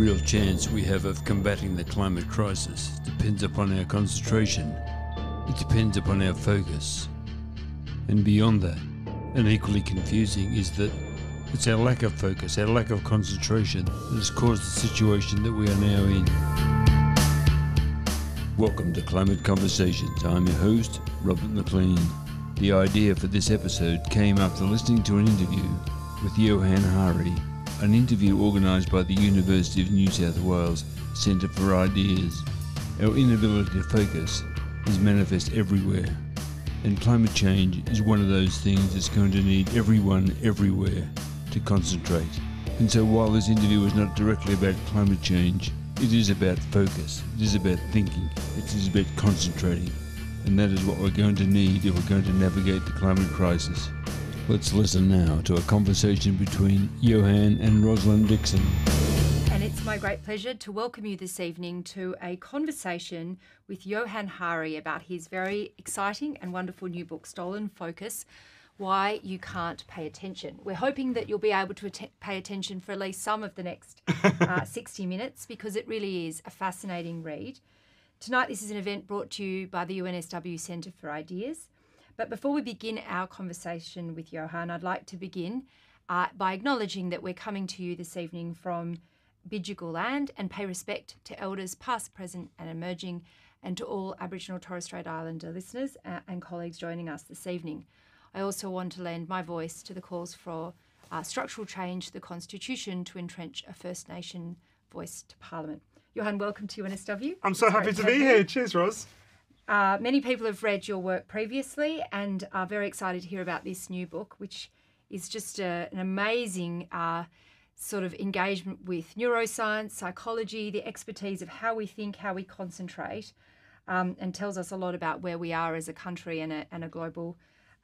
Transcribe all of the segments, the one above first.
real chance we have of combating the climate crisis depends upon our concentration. It depends upon our focus. And beyond that, and equally confusing, is that it's our lack of focus, our lack of concentration that has caused the situation that we are now in. Welcome to Climate Conversations. I'm your host, Robert McLean. The idea for this episode came after listening to an interview with Johann Hari, an interview organised by the University of New South Wales Centre for Ideas. Our inability to focus is manifest everywhere, and climate change is one of those things that's going to need everyone everywhere to concentrate. And so while this interview is not directly about climate change, it is about focus, it is about thinking, it is about concentrating. And that is what we're going to need if we're going to navigate the climate crisis. Let's listen now to a conversation between Johann and Rosalind Dixon. And it's my great pleasure to welcome you this evening to a conversation with Johann Hari about his very exciting and wonderful new book, Stolen Focus: Why You Can't Pay Attention. We're hoping that you'll be able to pay attention for at least some of the next 60 minutes, because it really is a fascinating read. Tonight, this is an event brought to you by the UNSW Centre for Ideas. But before we begin our conversation with Johann, I'd like to begin by acknowledging that we're coming to you this evening from Bidjigal land and pay respect to elders past, present and emerging, and to all Aboriginal Torres Strait Islander listeners and colleagues joining us this evening. I also want to lend my voice to the calls for structural change to the Constitution to entrench a First Nation voice to Parliament. Johann, welcome to UNSW. I'm so happy to be here. Cheers, Ros. Many people have read your work previously and are very excited to hear about this new book, which is just an amazing sort of engagement with neuroscience, psychology, the expertise of how we think, how we concentrate, and tells us a lot about where we are as a country and a global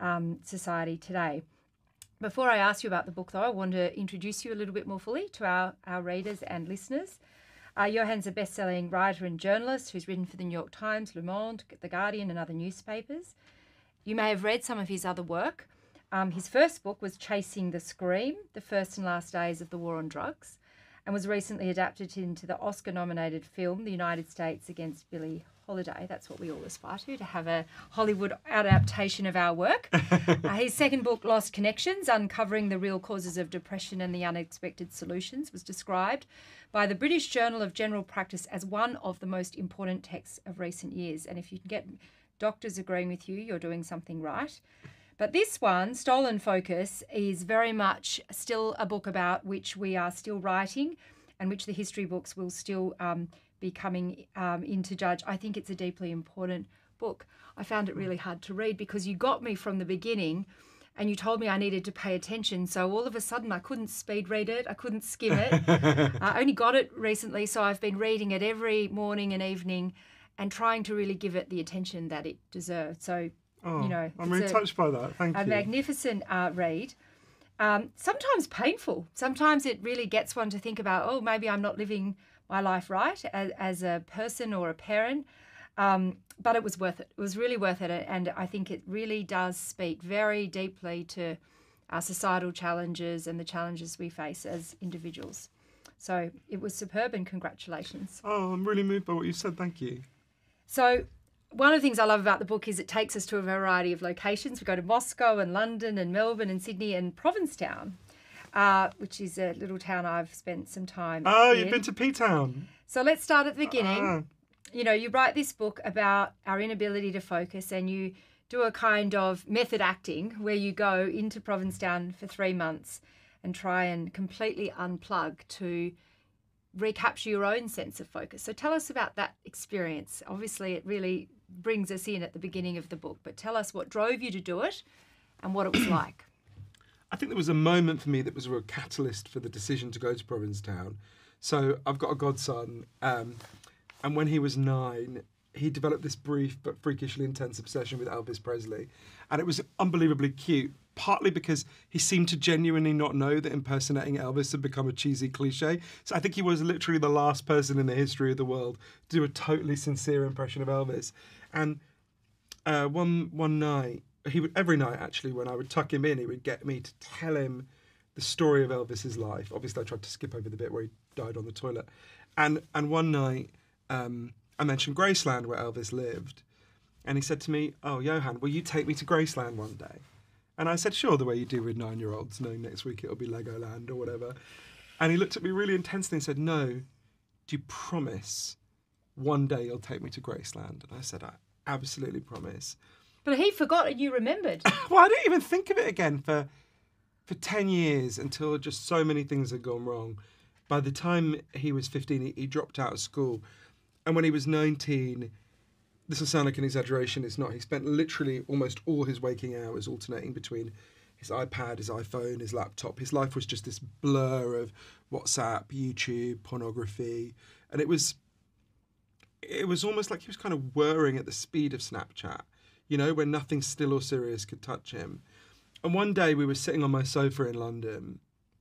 society today. Before I ask you about the book, though, I want to introduce you a little bit more fully to our readers and listeners. Johann's a best-selling writer and journalist who's written for the New York Times, Le Monde, The Guardian and other newspapers. You may have read some of his other work. His first book was Chasing the Scream, The First and Last Days of the War on Drugs, and was recently adapted into the Oscar-nominated film The United States Against Billie Holiday. That's what we all aspire to have a Hollywood adaptation of our work. His second book, Lost Connections, Uncovering the Real Causes of Depression and the Unexpected Solutions, was described by the British Journal of General Practice as one of the most important texts of recent years. And if you can get doctors agreeing with you, you're doing something right. But this one, Stolen Focus, is very much still a book about which we are still writing and which the history books will still be coming in to judge. I think it's a deeply important book. I found it really hard to read because you got me from the beginning and you told me I needed to pay attention. So all of a sudden I couldn't speed read it. I couldn't skim it. I only got it recently, so I've been reading it every morning and evening and trying to really give it the attention that it deserved. So, you know, I'm really touched by that. Thank you. A magnificent read. Sometimes painful. Sometimes it really gets one to think about, oh, maybe I'm not living my life right as a person or a parent. But it was worth it. It was really worth it. And I think it really does speak very deeply to our societal challenges and the challenges we face as individuals. So it was superb, and congratulations. Oh, I'm really moved by what you said. Thank you. So one of the things I love about the book is it takes us to a variety of locations. We go to Moscow and London and Melbourne and Sydney and Provincetown, which is a little town I've spent some time in. You've been to P-Town. So let's start at the beginning. You know, you write this book about our inability to focus, and you do a kind of method acting where you go into Provincetown for 3 months and try and completely unplug to recapture your own sense of focus. So tell us about that experience. Obviously, it really brings us in at the beginning of the book, but tell us what drove you to do it and what it was like. I think there was a moment for me that was a real catalyst for the decision to go to Provincetown. So I've got a godson, and when he was 9, he developed this brief but freakishly intense obsession with Elvis Presley. And it was unbelievably cute, partly because he seemed to genuinely not know that impersonating Elvis had become a cheesy cliche. So I think he was literally the last person in the history of the world to do a totally sincere impression of Elvis. And one night, every night actually, when I would tuck him in, he would get me to tell him the story of Elvis's life. Obviously, I tried to skip over the bit where he died on the toilet. And one night, I mentioned Graceland, where Elvis lived. And he said to me, "Oh, Johan, will you take me to Graceland one day?" And I said, "Sure," the way you do with 9-year-olds, knowing next week it'll be Legoland or whatever. And he looked at me really intensely and said, "No, do you promise one day you'll take me to Graceland?" And I said, "I absolutely promise." But he forgot and you remembered. Well, I didn't even think of it again for 10 years until just so many things had gone wrong. By the time he was 15, he dropped out of school. And when he was 19, this will sound like an exaggeration, it's not. He spent literally almost all his waking hours alternating between his iPad, his iPhone, his laptop. His life was just this blur of WhatsApp, YouTube, pornography. And it was almost like he was kind of whirring at the speed of Snapchat, you know, when nothing still or serious could touch him. And one day we were sitting on my sofa in London,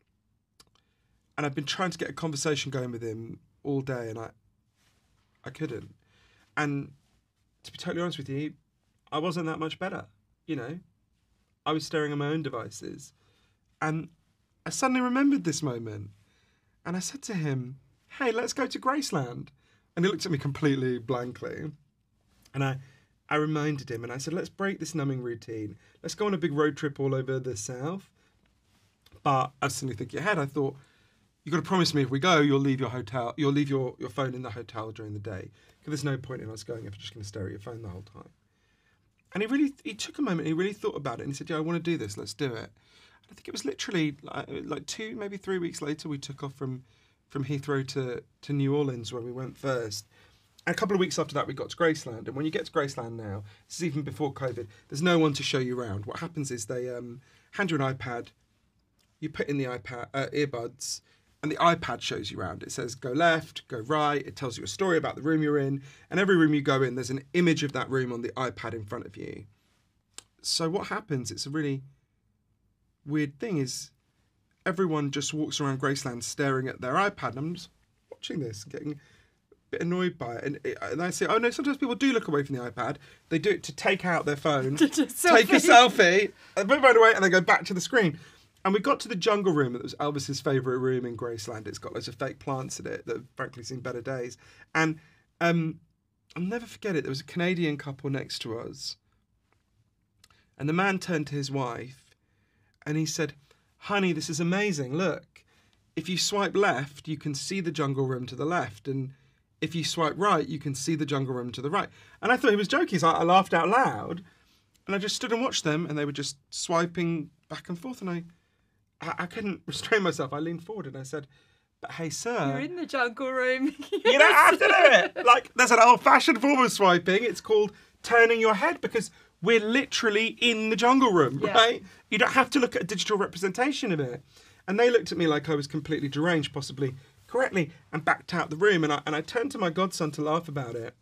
and I've been trying to get a conversation going with him all day, and I couldn't. And to be totally honest with you, I wasn't that much better, you know. I was staring at my own devices. And I suddenly remembered this moment. And I said to him, "Hey, let's go to Graceland." And he looked at me completely blankly. And I reminded him, and I said, "Let's break this numbing routine. Let's go on a big road trip all over the south." But I was suddenly thinking ahead. I thought, "You've got to promise me if we go, you'll leave your phone in the hotel during the day. Because there's no point in us going if you're just going to stare at your phone the whole time." And he took a moment, he really thought about it, and he said, "Yeah, I want to do this, let's do it." And I think it was literally like 2, maybe 3 weeks later, we took off from Heathrow to New Orleans, where we went first. And a couple of weeks after that, we got to Graceland. And when you get to Graceland now, this is even before COVID, there's no one to show you around. What happens is they hand you an iPad, you put in the earbuds, and the iPad shows you around. It says, go left, go right. It tells you a story about the room you're in. And every room you go in, there's an image of that room on the iPad in front of you. So what happens, it's a really weird thing, is everyone just walks around Graceland staring at their iPad. And I'm just watching this, getting a bit annoyed by it. And I say, "Oh no, sometimes people do look away from the iPad. They do it to take out their phone, take a selfie, and move right away, and they go back to the screen." And we got to the jungle room. That was Elvis's favourite room in Graceland. It's got loads of fake plants in it that have frankly seen better days. And I'll never forget it. There was a Canadian couple next to us. And the man turned to his wife and he said, "Honey, this is amazing. Look, if you swipe left, you can see the jungle room to the left. And if you swipe right, you can see the jungle room to the right." And I thought he was joking. So I laughed out loud. And I just stood and watched them. And they were just swiping back and forth. And I couldn't restrain myself. I leaned forward and I said, "But hey, sir, You're in the jungle room. you don't have to do it." Like, there's an old-fashioned form of swiping. It's called turning your head, because we're literally in the jungle room, right? You don't have to look at a digital representation of it. And they looked at me like I was completely deranged, possibly correctly, and backed out the room. And I turned to my godson to laugh about it.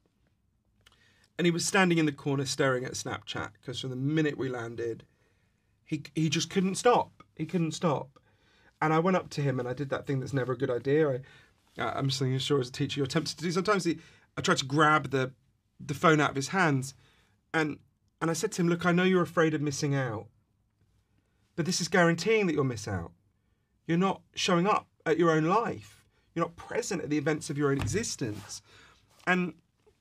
And he was standing in the corner staring at Snapchat, because from the minute we landed, he just couldn't stop. He couldn't stop. And I went up to him and I did that thing that's never a good idea. I'm sure as a teacher you're tempted to do. Sometimes I tried to grab the phone out of his hands. And I said to him, "Look, I know you're afraid of missing out, but this is guaranteeing that you'll miss out. You're not showing up at your own life. You're not present at the events of your own existence." And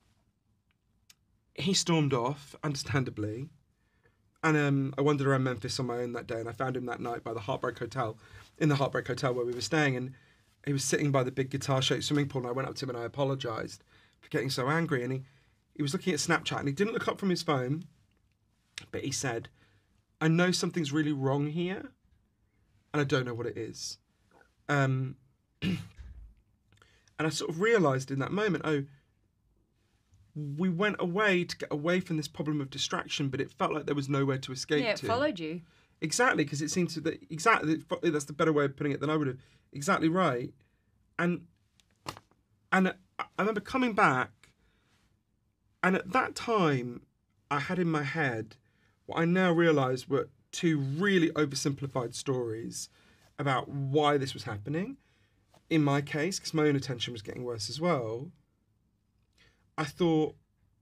he stormed off, understandably. And I wandered around Memphis on my own that day, and I found him that night by the Heartbreak Hotel, in the Heartbreak Hotel where we were staying. And he was sitting by the big guitar-shaped swimming pool, and I went up to him and I apologised for getting so angry. And he was looking at Snapchat, and he didn't look up from his phone, but he said, "I know something's really wrong here, and I don't know what it is." And I sort of realised in that moment, we went away to get away from this problem of distraction, but it felt like there was nowhere to escape to. Yeah, it followed you. Exactly, because it seemed to that's the better way of putting it than I would have. Exactly right. And I remember coming back, and at that time, I had in my head what I now realise were 2 really oversimplified stories about why this was happening. In my case, because my own attention was getting worse as well, I thought,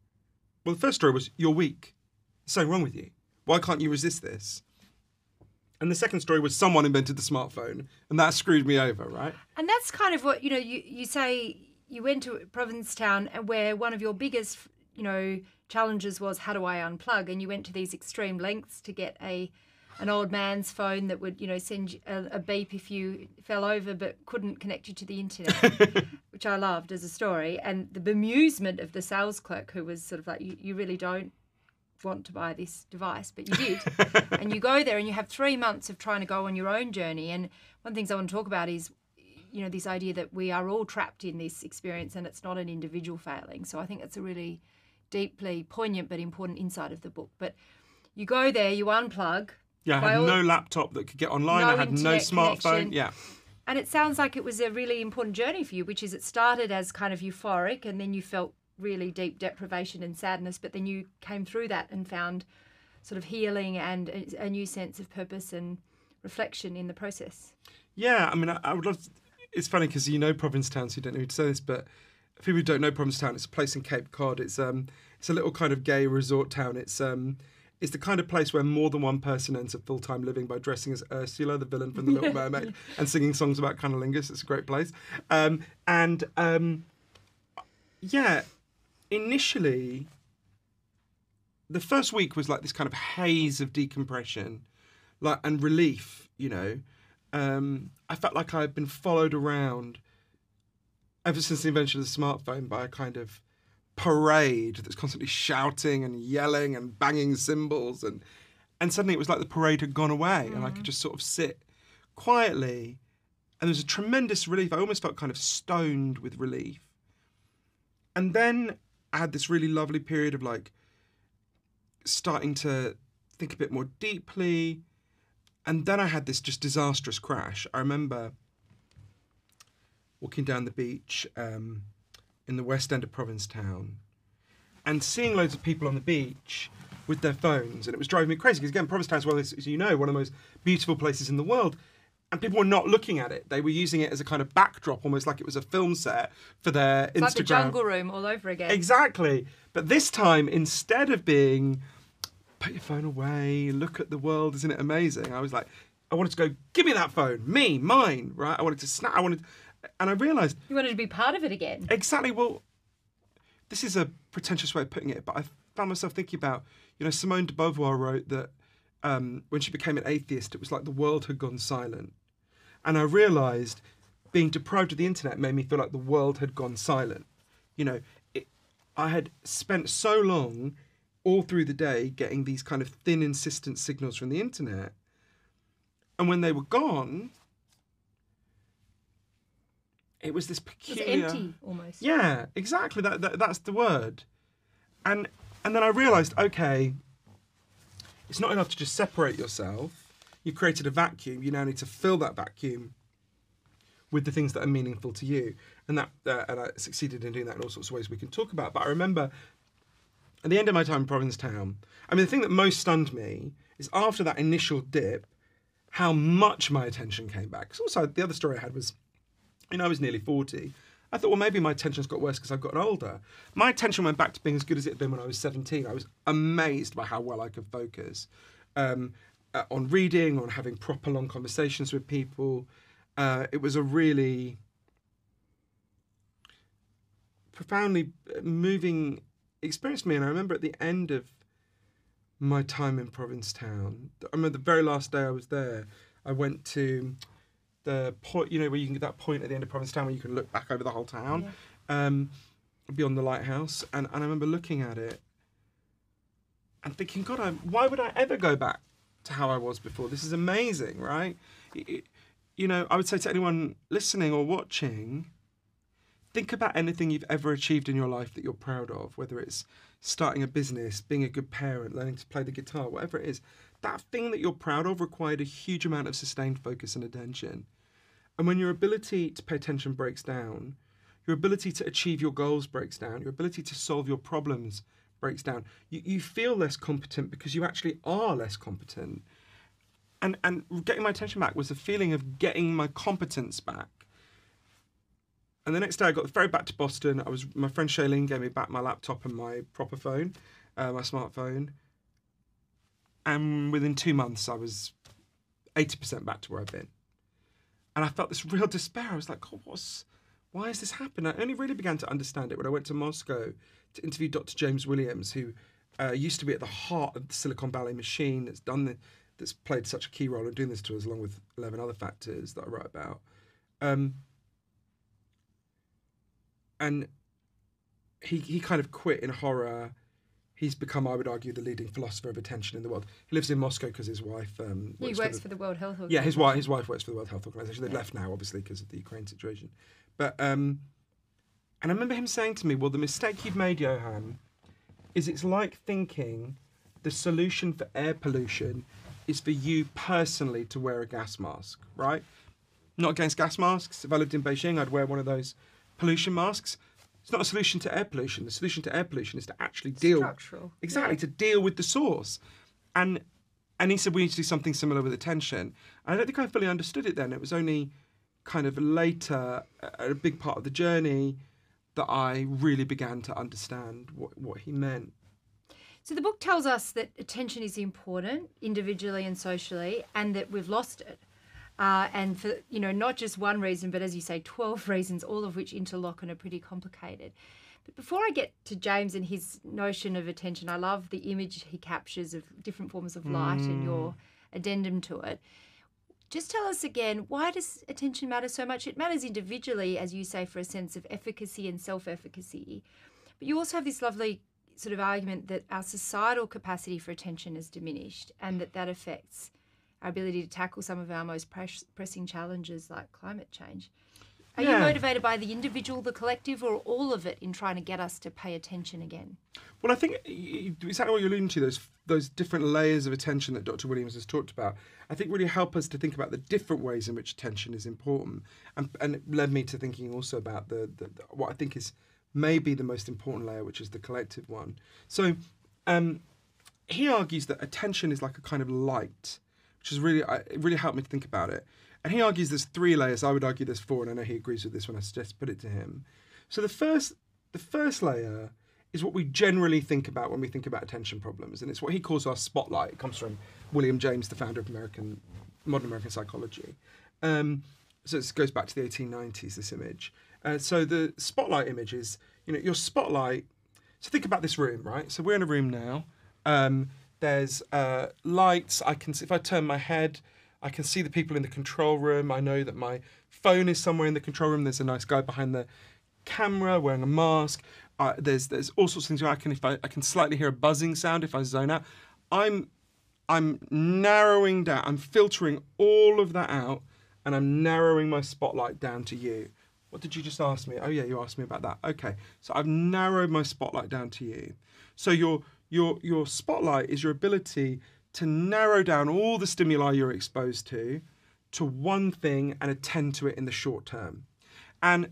well, the first story was, "You're weak. There's something wrong with you. Why can't you resist this?" And the second story was someone invented the smartphone, and that screwed me over, right? And that's kind of what, you say you went to Provincetown and where one of your biggest, challenges was, how do I unplug? And you went to these extreme lengths to get an old man's phone that would, send you a beep if you fell over but couldn't connect you to the internet, which I loved as a story. And the bemusement of the sales clerk who was sort of like, you really don't want to buy this device, but you did. And you go there and you have 3 months of trying to go on your own journey. And one of the things I want to talk about is, this idea that we are all trapped in this experience and it's not an individual failing. So I think it's a really deeply poignant but important insight of the book. But you go there, you unplug. Yeah, I had no laptop that could get online. I had no smartphone. Connection. Yeah. And it sounds like it was a really important journey for you, which is it started as kind of euphoric and then you felt really deep deprivation and sadness, but then you came through that and found sort of healing and a new sense of purpose and reflection in the process. Yeah, I mean, I would love to, it's funny because Provincetown, so you don't need to say this, but for people who don't know Provincetown, it's a place in Cape Cod. It's a little kind of gay resort town. It's the kind of place where more than one person ends up full-time living by dressing as Ursula, the villain from The Little Mermaid, and singing songs about cunnilingus. It's a great place. Initially, the first week was like this kind of haze of decompression, and relief. I felt like I had been followed around ever since the invention of the smartphone by a kind of parade that's constantly shouting and yelling and banging cymbals, and suddenly it was like the parade had gone away and I could just sort of sit quietly, and there was a tremendous relief. I almost felt kind of stoned with relief. And then I had this really lovely period of like starting to think a bit more deeply, and then I had this just disastrous crash. I remember walking down the beach in the west end of Provincetown and seeing loads of people on the beach with their phones, and it was driving me crazy because, again, Provincetown is, well, as you know, one of the most beautiful places in the world, and people were not looking at it. They were using it as a kind of backdrop, almost like it was a film set for their Instagram. Like the Jungle Room all over again. Exactly. But this time, instead of being, put your phone away, look at the world, isn't it amazing? I was like, I wanted to go, give me that phone, mine, right? I wanted to snap, and I realised... You wanted to be part of it again. Exactly. Well, this is a pretentious way of putting it, but I found myself thinking about, Simone de Beauvoir wrote that when she became an atheist, it was like the world had gone silent. And I realised being deprived of the internet made me feel like the world had gone silent. I had spent so long all through the day getting these kind of thin, insistent signals from the internet. And when they were gone, it was this peculiar... It was empty, almost. Yeah, exactly. That's the word. And then I realised, okay, it's not enough to just separate yourself. You created a vacuum. You now need to fill that vacuum with the things that are meaningful to you. And and I succeeded in doing that in all sorts of ways we can talk about. But I remember at the end of my time in Provincetown, the thing that most stunned me is after that initial dip, how much my attention came back. Because also the other story I had was, I was nearly 40. I thought, well, maybe my attention's got worse because I've gotten older. My attention went back to being as good as it had been when I was 17. I was amazed by how well I could focus on reading, on having proper long conversations with people. It was a really profoundly moving experience for me. And I remember at the end of my time in Provincetown, I remember the very last day I was there, I went to the point, where you can get that point at the end of Provincetown where you can look back over the whole town, beyond the lighthouse. And I remember looking at it and thinking, God, why would I ever go back to how I was before? This is amazing, right? I would say to anyone listening or watching, think about anything you've ever achieved in your life that you're proud of, whether it's starting a business, being a good parent, learning to play the guitar, whatever it is. That thing that you're proud of required a huge amount of sustained focus and attention. And when your ability to pay attention breaks down, your ability to achieve your goals breaks down, your ability to solve your problems breaks down, you feel less competent because you actually are less competent. And getting my attention back was a feeling of getting my competence back. And the next day I got the ferry back to Boston. My friend Shailene gave me back my laptop and my proper phone, my smartphone. And within 2 months I was 80% back to where I've been. And I felt this real despair. I was like, God, why has this happened? I only really began to understand it when I went to Moscow to interview Dr. James Williams, who used to be at the heart of the Silicon Valley machine, that's played such a key role in doing this to us, along with 11 other factors that I write about. And he kind of quit in horror. He's become, I would argue, the leading philosopher of attention in the world. He lives in Moscow because his wife he works for the World Health Organization. Yeah, his wife works for the World Health Organization. They've left now, obviously, because of the Ukraine situation. But and I remember him saying to me, "Well, the mistake you've made, Johan, is it's like thinking the solution for air pollution is for you personally to wear a gas mask, right? Not against gas masks. If I lived in Beijing, I'd wear one of those pollution masks. It's not a solution to air pollution. The solution to air pollution is to actually deal... Structural. Exactly, to deal with the source." And he said we need to do something similar with attention. And I don't think I fully understood it then. It was only kind of later, a big part of the journey, that I really began to understand what he meant. So the book tells us that attention is important, individually and socially, and that we've lost it. And for, not just one reason, but as you say, 12 reasons, all of which interlock and are pretty complicated. But before I get to James and his notion of attention, I love the image he captures of different forms of light and your addendum to it. Just tell us again, why does attention matter so much? It matters individually, as you say, for a sense of efficacy and self-efficacy. But you also have this lovely sort of argument that our societal capacity for attention has diminished, and that affects our ability to tackle some of our most pressing challenges like climate change. Are you motivated by the individual, the collective, or all of it in trying to get us to pay attention again? Well, I think exactly what you're alluding to, those different layers of attention that Dr. Williams has talked about, I think really help us to think about the different ways in which attention is important. And it led me to thinking also about the what I think is maybe the most important layer, which is the collective one. So he argues that attention is like a kind of light, which is it really helped me to think about it. And he argues there's 3 layers. I would argue there's 4, and I know he agrees with this when I suggest put it to him. So the first layer is what we generally think about when we think about attention problems, and it's what he calls our spotlight. It comes from William James, the founder of modern American psychology. So it goes back to the 1890s, this image. So the spotlight image is, your spotlight. So think about this room, right? So we're in a room now. There's lights. I can see, if I turn my head, I can see the people in the control room. I know that my phone is somewhere in the control room. There's a nice guy behind the camera wearing a mask. There's all sorts of things. I can slightly hear a buzzing sound if I zone out. I'm narrowing down. I'm filtering all of that out, and I'm narrowing my spotlight down to you. What did you just ask me? Oh yeah, you asked me about that. Okay, so I've narrowed my spotlight down to you. So your spotlight is your ability to narrow down all the stimuli you're exposed to one thing and attend to it in the short term. And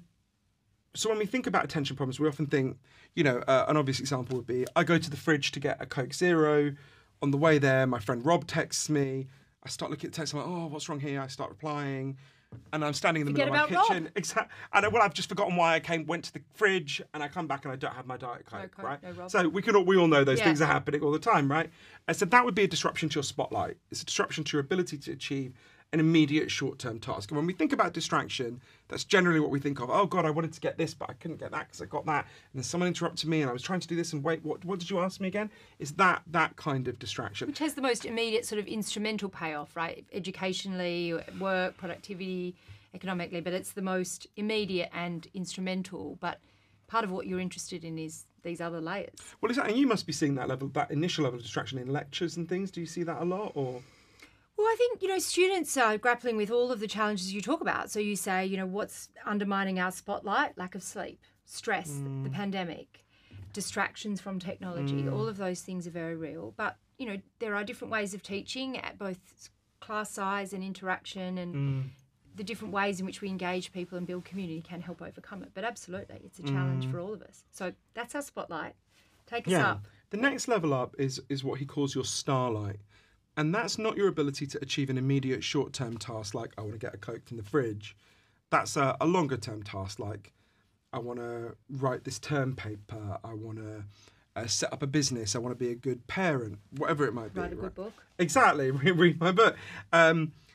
so when we think about attention problems, we often think, an obvious example would be, I go to the fridge to get a Coke Zero. On the way there, my friend Rob texts me. I start looking at the text, I'm like, oh, what's wrong here? I start replying. And I'm standing in the middle of my kitchen. Exactly. And I've just forgotten why I went to the fridge, and I come back and I don't have my Diet Coke, right? No, so we all know those things are happening all the time, right? And so that would be a disruption to your spotlight. It's a disruption to your ability to achieve an immediate short-term task. And when we think about distraction, that's generally what we think of. Oh God, I wanted to get this, but I couldn't get that because I got that. And then someone interrupted me and I was trying to do this, and wait, what did you ask me again? It's that kind of distraction. Which has the most immediate sort of instrumental payoff, right? Educationally, work, productivity, economically, but it's the most immediate and instrumental. But part of what you're interested in is these other layers. Well, exactly. And you must be seeing that initial level of distraction in lectures and things. Do you see that a lot, or? Well, I think, students are grappling with all of the challenges you talk about. So you say, what's undermining our spotlight? Lack of sleep, stress, the pandemic, distractions from technology. All of those things are very real. But, there are different ways of teaching at both class size and interaction, and the different ways in which we engage people and build community can help overcome it. But absolutely, it's a challenge for all of us. So that's our spotlight. Take us up. The next level up is what he calls your starlight. And that's not your ability to achieve an immediate short-term task like, I want to get a Coke from the fridge. That's a longer-term task like, I want to write this term paper. I want to set up a business. I want to be a good parent, whatever it might be. Write a good book. Exactly. Read my book.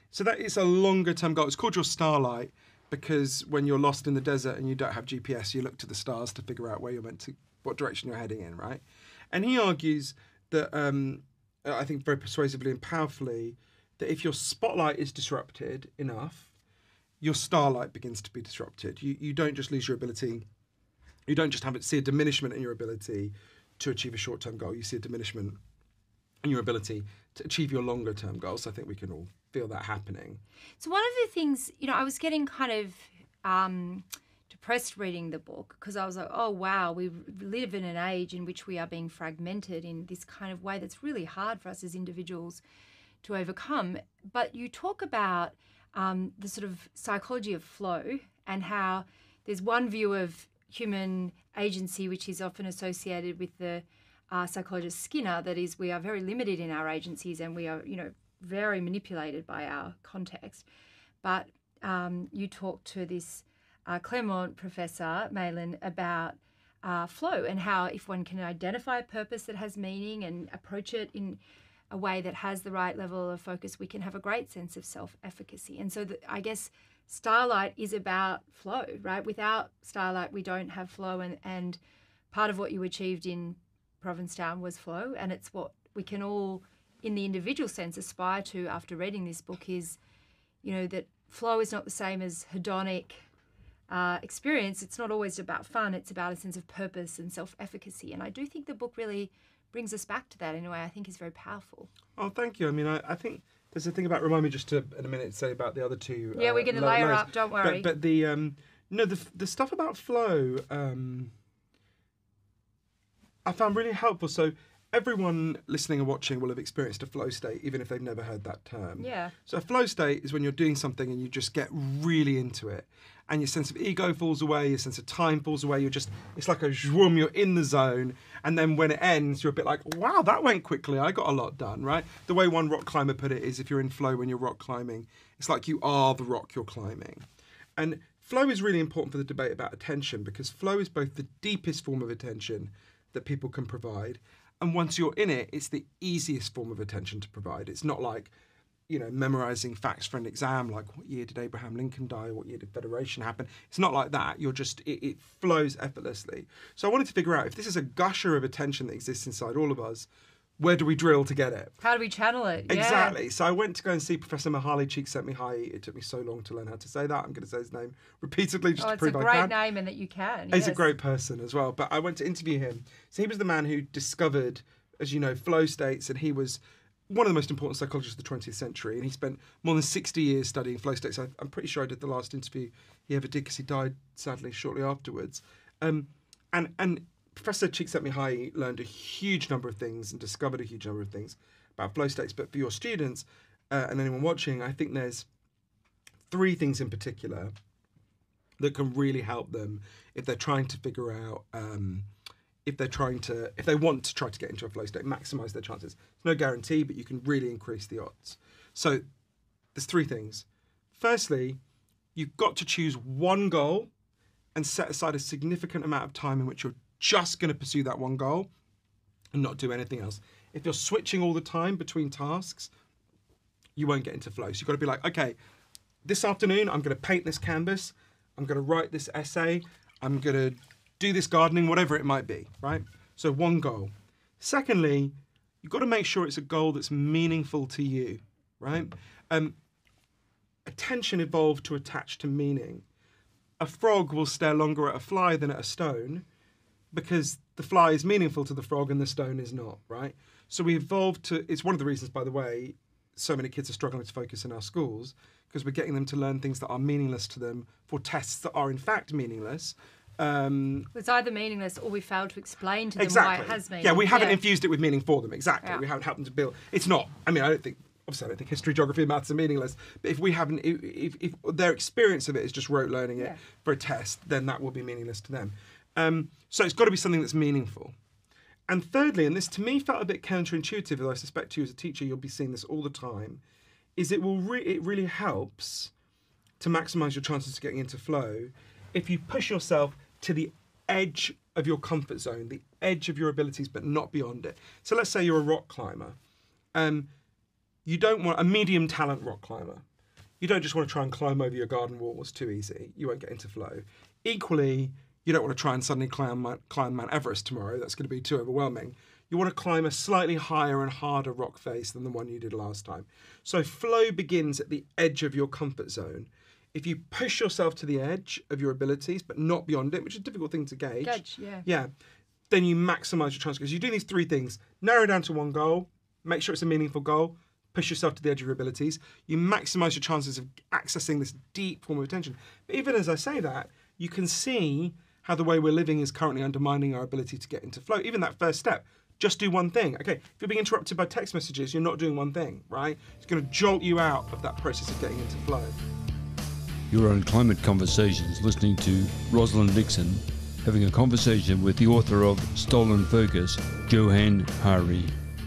So that is a longer term goal. It's called your starlight because when you're lost in the desert and you don't have GPS, you look to the stars to figure out where you're meant to, what direction you're heading in, right? And he argues that, I think very persuasively and powerfully, that if your spotlight is disrupted enough, your starlight begins to be disrupted. You don't just lose your ability, you don't just see a diminishment in your ability to achieve a short-term goal, you see a diminishment in your ability to achieve your longer-term goals. I think we can all feel that happening. So one of the things, I was getting kind of depressed reading the book because I was like, oh, wow, we live in an age in which we are being fragmented in this kind of way that's really hard for us as individuals to overcome. But you talk about the sort of psychology of flow and how there's one view of human agency which is often associated with the psychologist Skinner, that is, we are very limited in our agencies and we are, very manipulated by our context. But you talk to this Claremont professor, Malin, about flow and how if one can identify a purpose that has meaning and approach it in a way that has the right level of focus, we can have a great sense of self-efficacy. And so I guess Starlight is about flow, right? Without Starlight, we don't have flow. And part of what you achieved in Provincetown was flow. And it's what we can all, in the individual sense, aspire to after reading this book is, that flow is not the same as hedonic experience. It's not always about fun. It's about a sense of purpose and self-efficacy. And I do think the book really brings us back to that in a way I think is very powerful. Oh, thank you. I mean, I think there's a thing about, remind me just to, in a minute, say about the other two. Yeah, we're going to layer up, don't worry. But the, the stuff about flow, I found really helpful. So everyone listening and watching will have experienced a flow state, even if they've never heard that term. Yeah. So a flow state is when you're doing something and you just get really into it. And your sense of ego falls away, your sense of time falls away. It's like a zoom, you're in the zone. And then when it ends, you're a bit like, wow, that went quickly. I got a lot done, right? The way one rock climber put it is if you're in flow when you're rock climbing, it's like you are the rock you're climbing. And flow is really important for the debate about attention because flow is both the deepest form of attention that people can provide. And once you're in it, it's the easiest form of attention to provide. It's not like, memorizing facts for an exam, like what year did Abraham Lincoln die? What year did Federation happen? It's not like that. You're just, it flows effortlessly. So I wanted to figure out if this is a gusher of attention that exists inside all of us, where do we drill to get it? How do we channel it? Yeah. Exactly. So I went to go and see Professor Mihaly Csikszentmihalyi. It took me so long to learn how to say that. I'm going to say his name repeatedly just to prove I can. It's a great name and that you can. He's a great person as well. But I went to interview him. So he was the man who discovered, as you know, flow states, and he was one of the most important psychologists of the 20th century, and he spent more than 60 years studying flow states. I'm pretty sure I did the last interview he ever did because he died, sadly, shortly afterwards. And Professor Csikszentmihalyi learned a huge number of things and discovered a huge number of things about flow states. But for your students and anyone watching, I think there's 3 things in particular that can really help them if they're trying to figure out if they want to try to get into a flow state, maximize their chances. It's no guarantee, but you can really increase the odds. So there's 3 things. Firstly, you've got to choose one goal and set aside a significant amount of time in which you're just going to pursue that one goal and not do anything else. If you're switching all the time between tasks, you won't get into flow. So you've got to be like, okay, this afternoon, I'm going to paint this canvas. I'm going to write this essay. I'm going to do this gardening, whatever it might be, right? So one goal. Secondly, you've got to make sure it's a goal that's meaningful to you, right? Attention evolved to attach to meaning. A frog will stare longer at a fly than at a stone because the fly is meaningful to the frog and the stone is not, right? So we evolved to, it's one of the reasons, by the way, so many kids are struggling to focus in our schools because we're getting them to learn things that are meaningless to them for tests that are in fact meaningless. It's either meaningless or we failed to explain to them exactly. why it has meaning. Yeah, we haven't infused it with meaning for them, exactly. Yeah. We haven't helped them to build. It's not, I don't think history, geography, and maths are meaningless, but if we haven't, if their experience of it is just rote learning it for a test, then that will be meaningless to them. So it's got to be something that's meaningful. And thirdly, and this to me felt a bit counterintuitive, though I suspect you as a teacher, you'll be seeing this all the time, is it really helps to maximise your chances of getting into flow if you push yourself to the edge of your comfort zone, the edge of your abilities, but not beyond it. So let's say you're a rock climber. You don't want a medium talent rock climber. you don't just want to try and climb over your garden walls too easy. You won't get into flow. Equally, you don't want to try and suddenly climb Mount Everest tomorrow. That's going to be too overwhelming. You want to climb a slightly higher and harder rock face than the one you did last time. So flow begins at the edge of your comfort zone. If you push yourself to the edge of your abilities, but not beyond it, which is a difficult thing to gauge. Yeah. Then you maximise your chances. Because you're doing these three things. Narrow down to one goal. Make sure it's a meaningful goal. Push yourself to the edge of your abilities. You maximise your chances of accessing this deep form of attention. But even as I say that, you can see how the way we're living is currently undermining our ability to get into flow. Even that first step. Just do one thing. Okay, if you're being interrupted by text messages, you're not doing one thing, right? It's going to jolt you out of that process of getting into flow. You're on Climate Conversations, listening to Rosalind Dixon, having a conversation with the author of Stolen Focus, Johann Hari.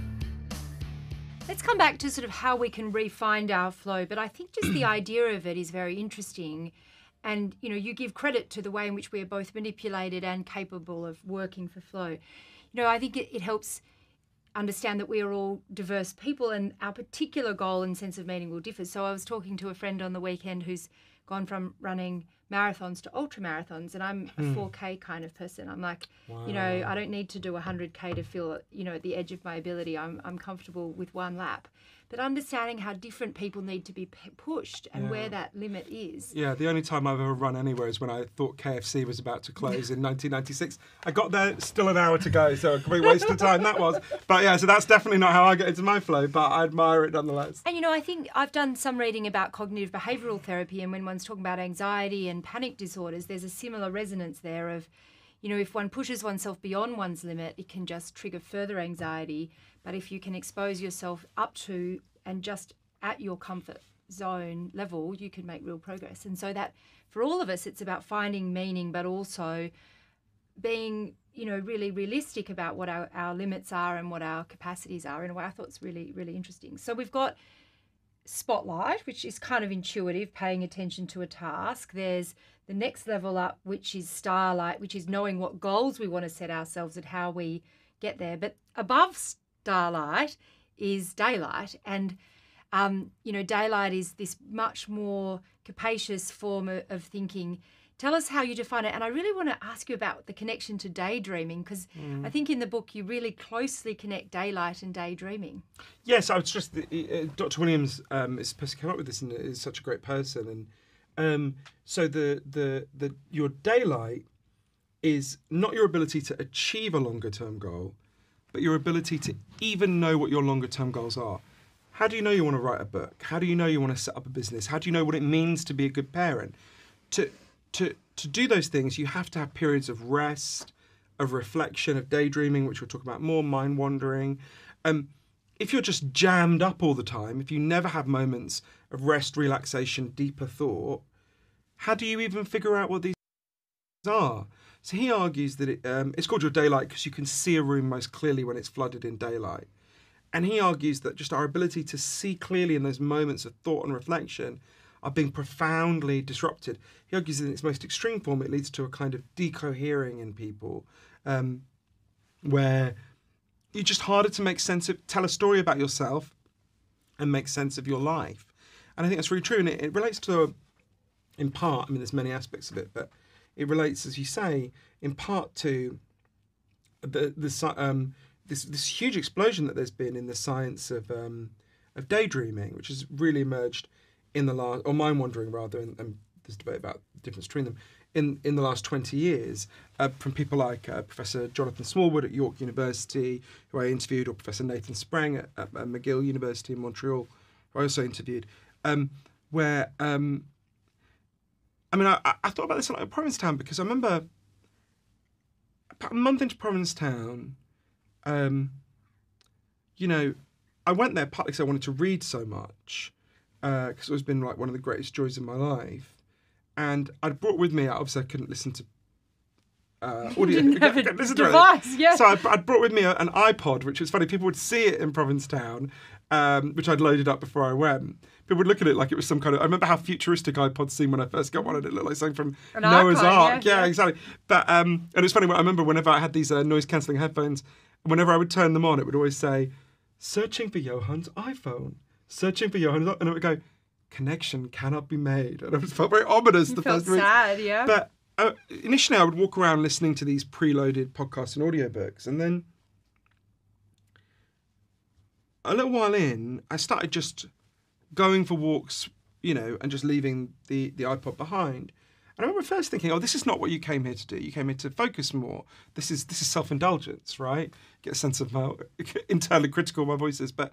Let's come back to sort of how we can re-find our flow, but I think just the idea of it is very interesting. And, you know, you give credit to the way in which we are both manipulated and capable of working for flow. You know, I think it helps understand that we are all diverse people and our particular goal and sense of meaning will differ. So I was talking to a friend on the weekend who's gone from running marathons to ultra marathons, and I'm a 4K kind of person. I'm like, wow. You know, I don't need to do 100K to feel, you know, at the edge of my ability. I'm comfortable with one lap. But understanding how different people need to be pushed and where that limit is. Yeah, the only time I've ever run anywhere is when I thought KFC was about to close in 1996. I got there, still an hour to go, so a complete waste of time that was. But yeah, so that's definitely not how I get into my flow, but I admire it nonetheless. And you know, I think I've done some reading about cognitive behavioural therapy, and when one's talking about anxiety and panic disorders, there's a similar resonance there of, you know, if one pushes oneself beyond one's limit, it can just trigger further anxiety. But if you can expose yourself up to and just at your comfort zone level, you can make real progress. And so that for all of us, it's about finding meaning, but also being, you know, really realistic about what our limits are and what our capacities are in a way I thought it's really, really interesting. So we've got spotlight, which is kind of intuitive, paying attention to a task. There's the next level up, which is starlight, which is knowing what goals we want to set ourselves and how we get there. But above starlight is daylight, and you know, daylight is this much more capacious form of thinking. Tell us how you define it, and I really want to ask you about the connection to daydreaming, because I think in the book you really closely connect daylight and daydreaming. Yes, I was just Dr. Williams is supposed to come up with this, and is such a great person. And so your daylight is not your ability to achieve a longer term goal, but your ability to even know what your longer term goals are. How do you know you want to write a book? How do you know you want to set up a business? How do you know what it means to be a good parent? To do those things, you have to have periods of rest, of reflection, of daydreaming, which we'll talk about more, mind wandering. If you're just jammed up all the time, if you never have moments of rest, relaxation, deeper thought, how do you even figure out what these are? So he argues that it's called your daylight because you can see a room most clearly when it's flooded in daylight. And he argues that just our ability to see clearly in those moments of thought and reflection are being profoundly disrupted. He argues that in its most extreme form, it leads to a kind of decohering in people, where you're just harder to make sense of, tell a story about yourself and make sense of your life. And I think that's really true. And it relates to, in part, I mean, there's many aspects of it, but it relates, as you say, in part to this huge explosion that there's been in the science of daydreaming, which has really emerged in the last, or mind wandering rather, and there's debate about the difference between them, in the last 20 years, from people like Professor Jonathan Smallwood at York University, who I interviewed, or Professor Nathan Sprang at McGill University in Montreal, who I also interviewed, where I mean, I thought about this a lot at Provincetown, because I remember about a month into Provincetown, you know, I went there partly because I wanted to read so much, because it's always been like one of the greatest joys of my life. And I'd brought with me, obviously I couldn't listen to audio. Didn't have a device, yeah. So I'd brought with me an iPod, which was funny. People would see it in Provincetown, which I'd loaded up before I went. People would look at it like it was some kind of... I remember how futuristic iPods seemed when I first got one, and it looked like something from Noah's Ark. Yeah, exactly. But and it's funny, I remember whenever I had these noise-cancelling headphones, whenever I would turn them on, it would always say, searching for Johann's iPhone, searching for Johann's... And it would go, connection cannot be made. And it felt very ominous You the felt first week. sad, yeah. But initially I would walk around listening to these preloaded podcasts and audiobooks, and then a little while in, I started just going for walks, and just leaving the iPod behind. And I remember first thinking, oh, this is not what you came here to do. You came here to focus more. This is self-indulgence, right? Get a sense of how internally critical my voice is. But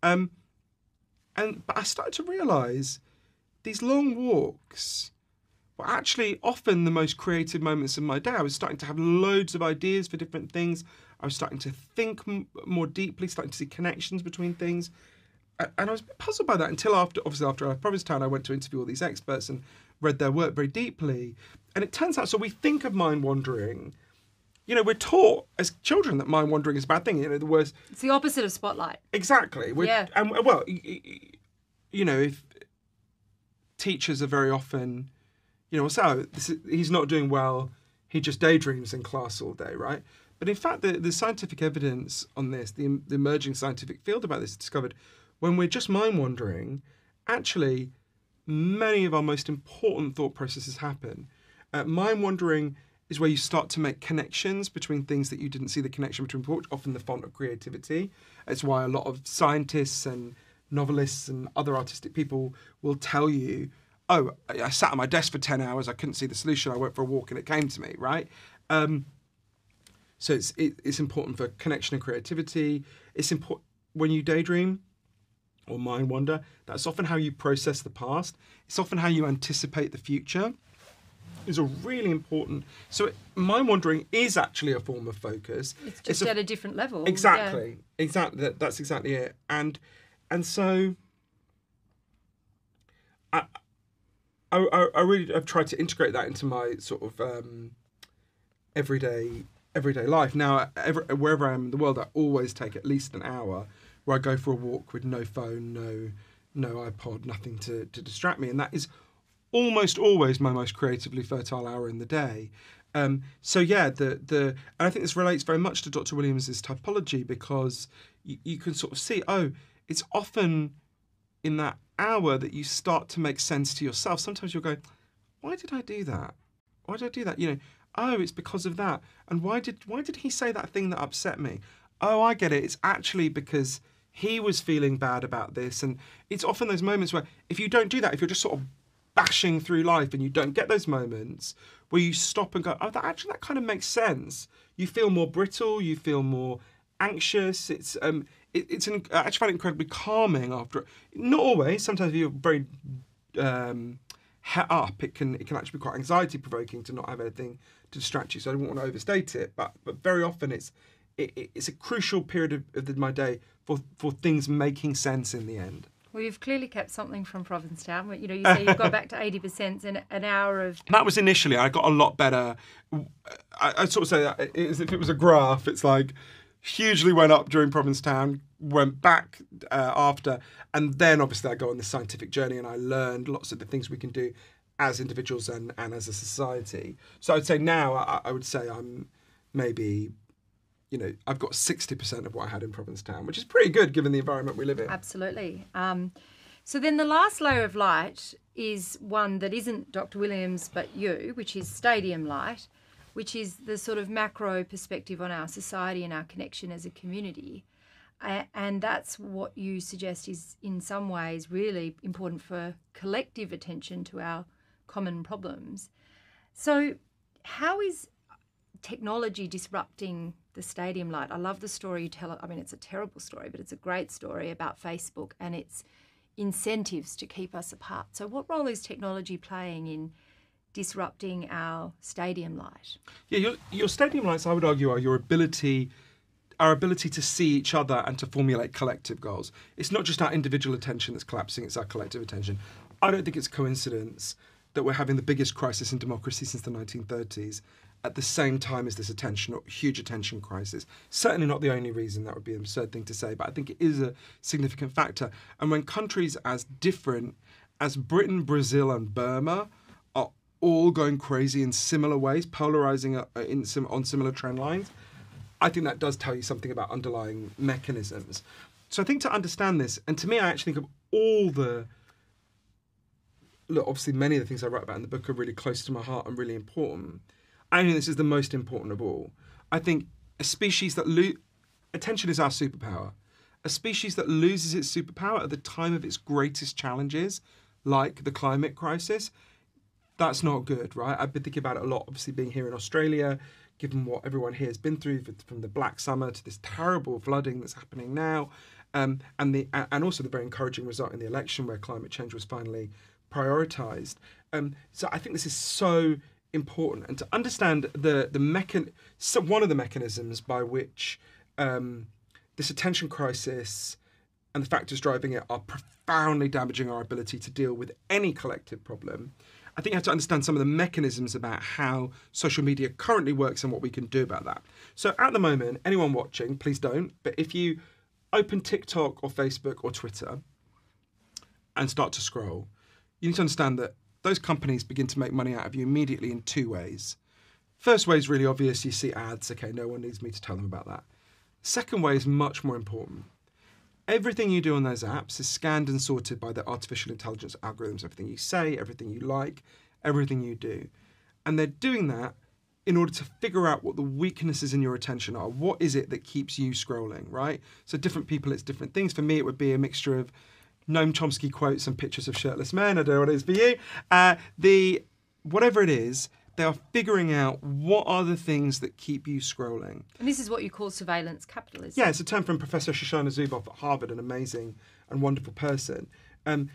I started to realise these long walks were actually often the most creative moments of my day. I was starting to have loads of ideas for different things. I was starting to think more deeply, starting to see connections between things. And I was a bit puzzled by that until after Provincetown, I went to interview all these experts and read their work very deeply. And it turns out, so we think of mind wandering, we're taught as children that mind wandering is a bad thing. The worst. It's the opposite of spotlight. Exactly. And well, if teachers are very often, he's not doing well, he just daydreams in class all day, right? But in fact, the scientific evidence on this, the emerging scientific field about this, discovered when we're just mind wandering, actually, many of our most important thought processes happen. Mind wandering is where you start to make connections between things that you didn't see the connection between before, often the font of creativity. It's why a lot of scientists and novelists and other artistic people will tell you, oh, I sat at my desk for 10 hours, I couldn't see the solution, I went for a walk and it came to me, right? So it's important for connection and creativity. It's important when you daydream or mind wander. That's often how you process the past. It's often how you anticipate the future. Is a really important. So mind wandering is actually a form of focus. It's just at a different level. Exactly. Yeah. Exactly. That's exactly it. And so I've tried to integrate that into my sort of everyday life. Now, wherever I am in the world, I always take at least an hour where I go for a walk with no phone, no iPod, nothing to distract me. And that is almost always my most creatively fertile hour in the day. So yeah, and I think this relates very much to Dr. Williams's typology, because you can sort of see, it's often in that hour that you start to make sense to yourself. Sometimes you'll go, why did I do that? Why did I do that? It's because of that. And why did he say that thing that upset me? Oh, I get it. It's actually because he was feeling bad about this. And it's often those moments where if you don't do that, if you're just sort of bashing through life and you don't get those moments where you stop and go, oh, that kind of makes sense. You feel more brittle, you feel more anxious. I actually find it incredibly calming after. Not always. Sometimes if you're very het up, it can actually be quite anxiety provoking to not have anything to distract you. So I don't want to overstate it, but very often it's a crucial period of my day for things making sense in the end. Well, you've clearly kept something from Provincetown. You say you've got back to 80% in an hour of... That was initially. I got a lot better. I'd sort of say that as if it was a graph. It's like hugely went up during Provincetown, went back after, and then obviously I go on this scientific journey and I learned lots of the things we can do as individuals and as a society. So I'd say now, I would say I'm maybe... I've got 60% of what I had in Provincetown, which is pretty good given the environment we live in. Absolutely. So then the last layer of light is one that isn't Dr. Williams but you, which is stadium light, which is the sort of macro perspective on our society and our connection as a community. And that's what you suggest is in some ways really important for collective attention to our common problems. So how is technology disrupting the stadium light? I love the story you tell. I mean, it's a terrible story, but it's a great story about Facebook and its incentives to keep us apart. So what role is technology playing in disrupting our stadium light? Yeah, your stadium lights, I would argue, are our ability to see each other and to formulate collective goals. It's not just our individual attention that's collapsing, it's our collective attention. I don't think it's a coincidence that we're having the biggest crisis in democracy since the 1930s at the same time as this huge attention crisis. Certainly not the only reason. That would be an absurd thing to say, but I think it is a significant factor. And when countries as different as Britain, Brazil and Burma are all going crazy in similar ways, polarising on similar trend lines, I think that does tell you something about underlying mechanisms. So I think to understand this, and to me I actually think of all the look, obviously many of the things I write about in the book are really close to my heart and really important. I think this is the most important of all. I think a species that attention is our superpower. A species that loses its superpower at the time of its greatest challenges, like the climate crisis, that's not good, right? I've been thinking about it a lot, obviously being here in Australia, given what everyone here has been through, from the Black Summer to this terrible flooding that's happening now, and also the very encouraging result in the election where climate change was finally prioritised. So I think this is so important, and to understand one of the mechanisms by which this attention crisis and the factors driving it are profoundly damaging our ability to deal with any collective problem. I think you have to understand some of the mechanisms about how social media currently works and what we can do about that. So at the moment, anyone watching, please don't, but if you open TikTok or Facebook or Twitter and start to scroll, you need to understand that those companies begin to make money out of you immediately in two ways. First way is really obvious. You see ads. Okay, no one needs me to tell them about that. Second way is much more important. Everything you do on those apps is scanned and sorted by the artificial intelligence algorithms. Everything you say, everything you like, everything you do. And they're doing that in order to figure out what the weaknesses in your attention are. What is it that keeps you scrolling, right? So different people, it's different things. For me, it would be a mixture of Noam Chomsky quotes and pictures of shirtless men. I don't know what it is for you. Whatever it is, they are figuring out what are the things that keep you scrolling. And this is what you call surveillance capitalism. Yeah, it's a term from Professor Shoshana Zuboff at Harvard, an amazing and wonderful person. And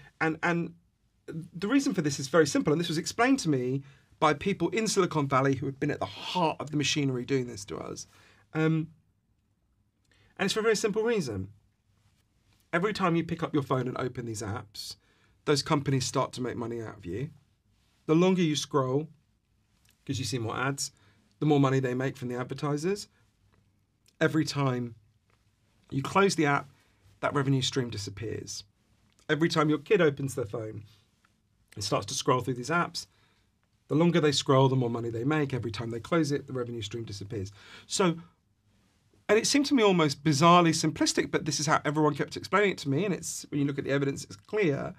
the reason for this is very simple, and this was explained to me by people in Silicon Valley who have been at the heart of the machinery doing this to us. And it's for a very simple reason. Every time you pick up your phone and open these apps, those companies start to make money out of you. The longer you scroll, because you see more ads, the more money they make from the advertisers. Every time you close the app, that revenue stream disappears. Every time your kid opens their phone and starts to scroll through these apps, the longer they scroll, the more money they make. Every time they close it, the revenue stream disappears. So, and it seemed to me almost bizarrely simplistic, but this is how everyone kept explaining it to me, and it's, when you look at the evidence, it's clear.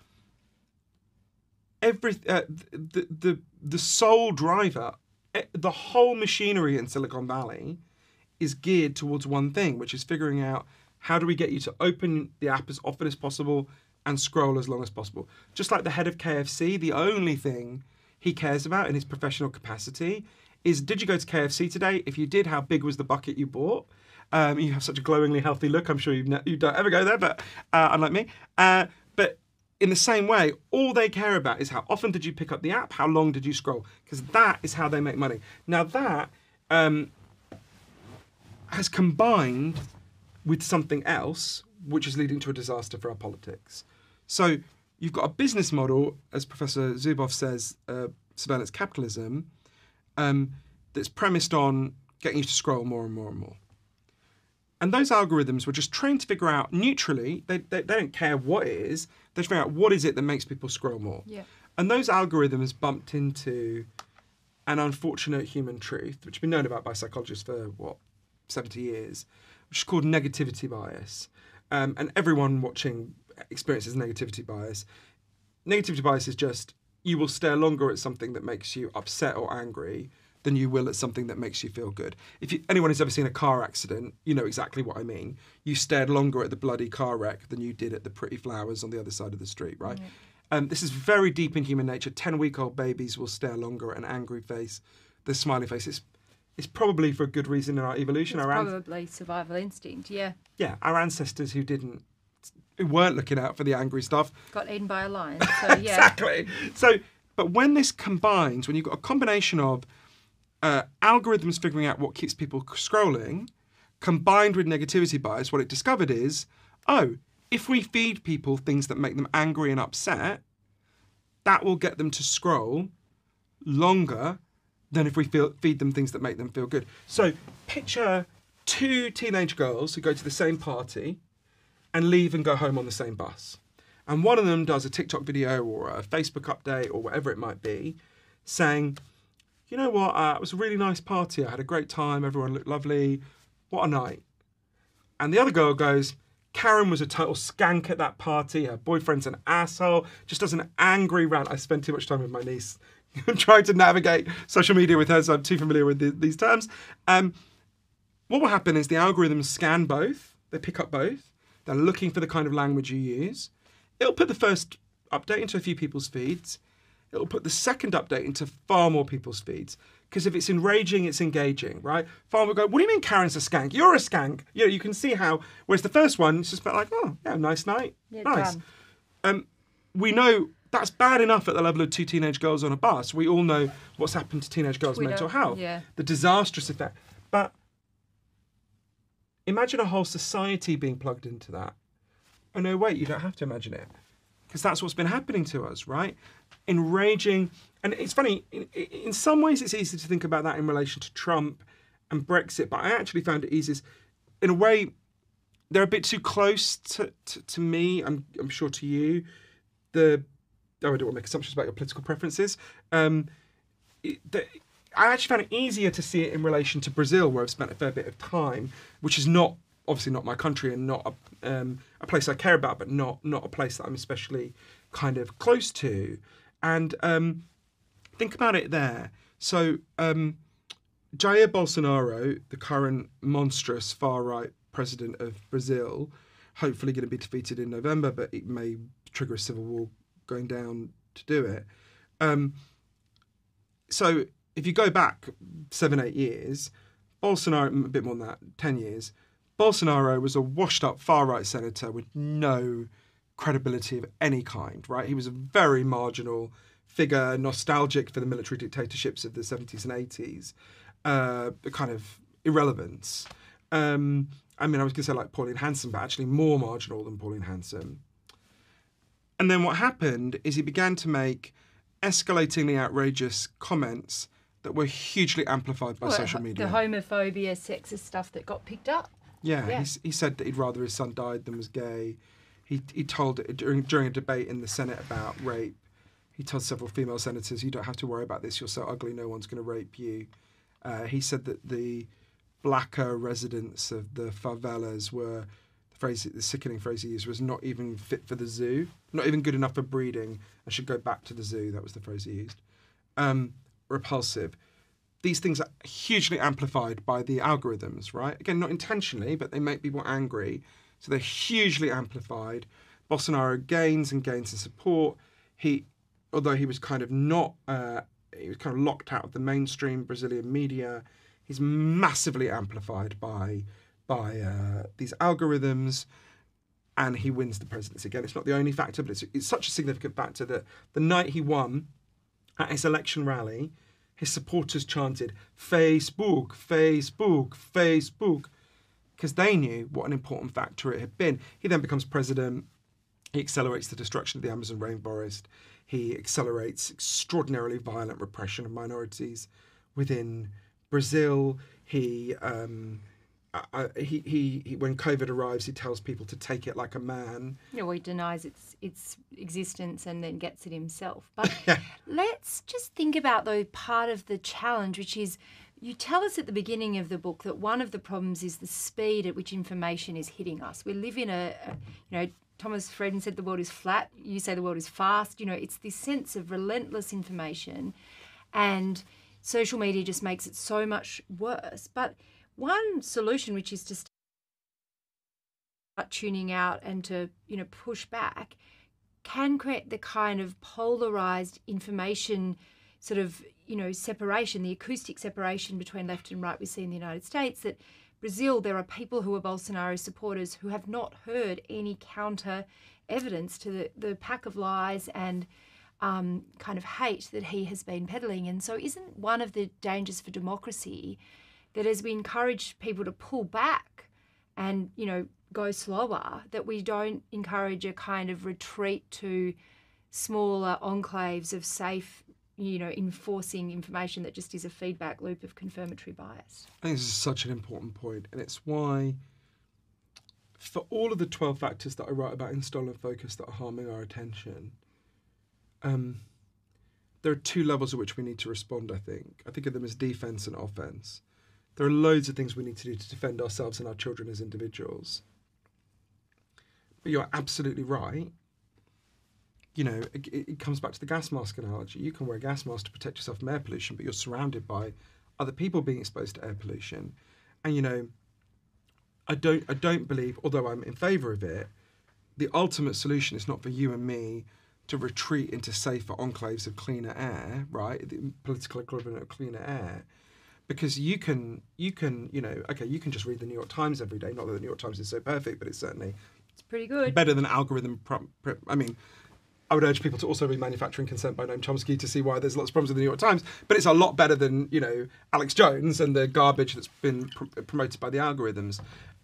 The sole driver, the whole machinery in Silicon Valley is geared towards one thing, which is figuring out how do we get you to open the app as often as possible and scroll as long as possible. Just like the head of KFC, the only thing he cares about in his professional capacity is, did you go to KFC today? If you did, how big was the bucket you bought? You have such a glowingly healthy look. I'm sure you don't ever go there, but unlike me. But in the same way, all they care about is how often did you pick up the app, how long did you scroll, because that is how they make money. Now that has combined with something else, which is leading to a disaster for our politics. So you've got a business model, as Professor Zuboff says, surveillance capitalism, that's premised on getting you to scroll more and more and more. And those algorithms were just trained to figure out neutrally, they don't care what it is, they figure out what is it that makes people scroll more. Yeah. And those algorithms bumped into an unfortunate human truth, which has been known about by psychologists for, 70 years, which is called negativity bias. And everyone watching experiences negativity bias. Negativity bias is just, you will stare longer at something that makes you upset or angry than you will at something that makes you feel good. If anyone has ever seen a car accident, you know exactly what I mean. You stared longer at the bloody car wreck than you did at the pretty flowers on the other side of the street, right? Mm-hmm. This is very deep in human nature. 10-week-old babies will stare longer at an angry face than smiley face. It's probably for a good reason in our evolution. It's probably survival instinct, yeah. Yeah, our ancestors who weren't looking out for the angry stuff got eaten by a lion, so yeah. Exactly. So, but when this combines, when you've got a combination of algorithms figuring out what keeps people scrolling, combined with negativity bias, what it discovered is, if we feed people things that make them angry and upset, that will get them to scroll longer than if we feed them things that make them feel good. So picture two teenage girls who go to the same party and leave and go home on the same bus. And one of them does a TikTok video or a Facebook update or whatever it might be, saying, you know what, it was a really nice party. I had a great time. Everyone looked lovely. What a night. And the other girl goes, Karen was a total skank at that party. Her boyfriend's an asshole. Just does an angry rant. I spend too much time with my niece trying to navigate social media with her, so I'm too familiar with these terms. What will happen is the algorithms scan both. They pick up both. They're looking for the kind of language you use. It'll put the first update into a few people's feeds. It'll put the second update into far more people's feeds. Because if it's enraging, it's engaging, right? Farm will go, what do you mean Karen's a skank? You're a skank. You know, you can see how, whereas the first one, it's just about like, oh, yeah, nice night. Yeah, nice. We know that's bad enough at the level of 2 teenage girls on a bus. We all know what's happened to teenage girls' mental health. Yeah. The disastrous effect. But imagine a whole society being plugged into that. Oh, no, wait, you don't have to imagine it. Because that's what's been happening to us, right? Enraging. And it's funny, in some ways it's easy to think about that in relation to Trump and Brexit, but I actually found it easiest. In a way, they're a bit too close to me, I'm sure to you. I don't want to make assumptions about your political preferences. I actually found it easier to see it in relation to Brazil, where I've spent a fair bit of time, which is not, obviously not my country and not a place I care about, but not a place that I'm especially kind of close to. And think about it there. So Jair Bolsonaro, the current monstrous far-right president of Brazil, hopefully going to be defeated in November, but it may trigger a civil war going down to do it. So if you go back 7-8 years, Bolsonaro, a bit more than that, 10 years, Bolsonaro was a washed-up far-right senator with no credibility of any kind, right? He was a very marginal figure, nostalgic for the military dictatorships of the 70s and 80s, kind of irrelevance. I mean, I was going to say like Pauline Hanson, but actually more marginal than Pauline Hanson. And then what happened is he began to make escalatingly outrageous comments that were hugely amplified by social media. The homophobia, sexist stuff that got picked up. Yeah. He said that he'd rather his son died than was gay. He told, during a debate in the Senate about rape, he told several female senators, you don't have to worry about this, you're so ugly, no one's going to rape you. He said that the blacker residents of the favelas were, the sickening phrase he used was not even fit for the zoo, not even good enough for breeding, and should go back to the zoo, that was the phrase he used. Repulsive. These things are hugely amplified by the algorithms, right? Again, not intentionally, but they make people angry. So they're hugely amplified. Bolsonaro gains and gains in support. Although he was kind of he was kind of locked out of the mainstream Brazilian media, he's massively amplified by these algorithms, and he wins the presidency. Again, it's not the only factor, but it's such a significant factor that the night he won, at his election rally, his supporters chanted, Facebook, Facebook, Facebook, because they knew what an important factor it had been. He then becomes president. He accelerates the destruction of the Amazon rainforest. He accelerates extraordinarily violent repression of minorities within Brazil. He when COVID arrives, he tells people to take it like a man. Yeah, well, he denies its existence and then gets it himself. But let's just think about, though, part of the challenge, which is you tell us at the beginning of the book that one of the problems is the speed at which information is hitting us. We live in Thomas Frieden said the world is flat. You say the world is fast. It's this sense of relentless information, and social media just makes it so much worse. But one solution, which is to start tuning out and to, push back, can create the kind of polarized information sort of, separation, the acoustic separation between left and right we see in the United States, that Brazil, there are people who are Bolsonaro supporters who have not heard any counter evidence to the pack of lies and kind of hate that he has been peddling. And so isn't one of the dangers for democracy that as we encourage people to pull back and, go slower, that we don't encourage a kind of retreat to smaller enclaves of safe, enforcing information that just is a feedback loop of confirmatory bias? I think this is such an important point, and it's why for all of the 12 factors that I write about in Stolen Focus that are harming our attention, there are two levels at which we need to respond, I think. I think of them as defense and offense. There are loads of things we need to do to defend ourselves and our children as individuals. But you're absolutely right. You know, it comes back to the gas mask analogy. You can wear a gas mask to protect yourself from air pollution, but you're surrounded by other people being exposed to air pollution. And, you know, I don't believe, although I'm in favour of it, the ultimate solution is not for you and me to retreat into safer enclaves of cleaner air, right? The political equivalent of cleaner air. Because you can, you know, okay, you can just read the New York Times every day. Not that the New York Times is so perfect, but it's certainly pretty good. Better than algorithm. I mean, I would urge people to also read Manufacturing Consent by Noam Chomsky to see why there's lots of problems with the New York Times. But it's a lot better than, you know, Alex Jones and the garbage that's been promoted by the algorithms.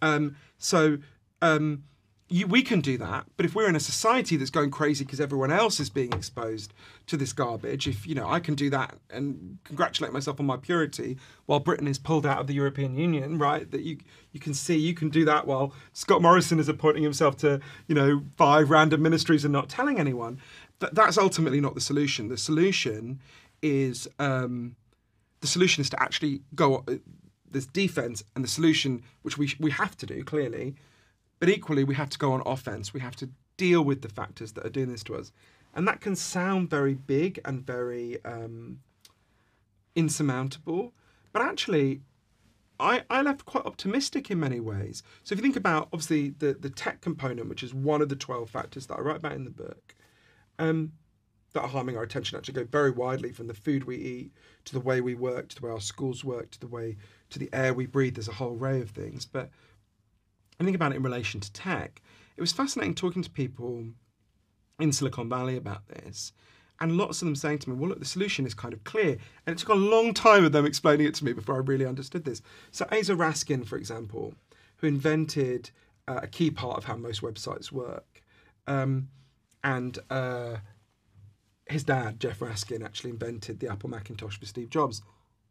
We can do that, but if we're in a society that's going crazy because everyone else is being exposed to this garbage, if, you know, I can do that and congratulate myself on my purity while Britain is pulled out of the European Union, right? That you can see you can do that while Scott Morrison is appointing himself to, you know, 5 random ministries and not telling anyone. That's ultimately not the solution. The solution is to actually go this defence, and the solution, which we have to do clearly. But equally, we have to go on offense. We have to deal with the factors that are doing this to us. And that can sound very big and very insurmountable. But actually, I left quite optimistic in many ways. So if you think about, obviously, the tech component, which is one of the 12 factors that I write about in the book, that are harming our attention, actually go very widely from the food we eat to the way we work, to the way our schools work, to the air we breathe. There's a whole array of things. But I think about it in relation to tech. It was fascinating talking to people in Silicon Valley about this, and lots of them saying to me, well, look, the solution is kind of clear. And it took a long time of them explaining it to me before I really understood this. So Asa Raskin, for example, who invented a key part of how most websites work, and his dad, Jeff Raskin, actually invented the Apple Macintosh for Steve Jobs.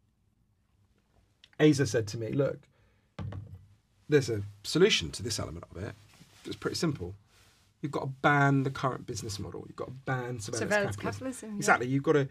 Asa said to me, look, there's a solution to this element of it. It's pretty simple. You've got to ban the current business model. You've got to ban surveillance capitalism. Exactly. You've got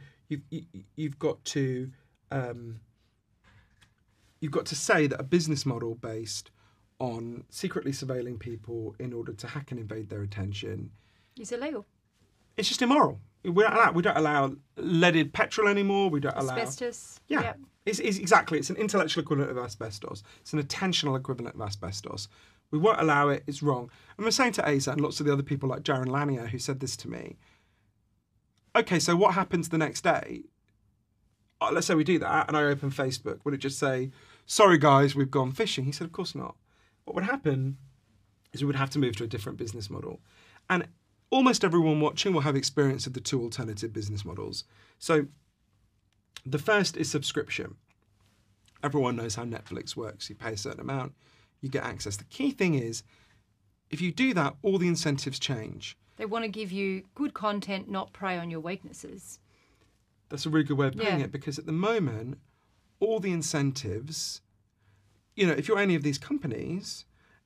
to say that a business model based on secretly surveilling people in order to hack and invade their attention is illegal. It's just immoral. We don't allow leaded petrol anymore. We don't allow asbestos. Yeah. Yep. It's exactly. It's an intellectual equivalent of asbestos. It's an attentional equivalent of asbestos. We won't allow it. It's wrong. And we're saying to Asa and lots of the other people like Jaron Lanier who said this to me. Okay, so what happens the next day? Let's say we do that and I open Facebook. Would it just say, sorry guys, we've gone fishing? He said, of course not. What would happen is we would have to move to a different business model. And almost everyone watching will have experience of the 2 alternative business models. So the first is subscription. Everyone knows how Netflix works. You pay a certain amount, you get access. The key thing is, if you do that, all the incentives change. They want to give you good content, not prey on your weaknesses. That's a really good way of putting it, because at the moment, all the incentives, you know, if you're any of these companies,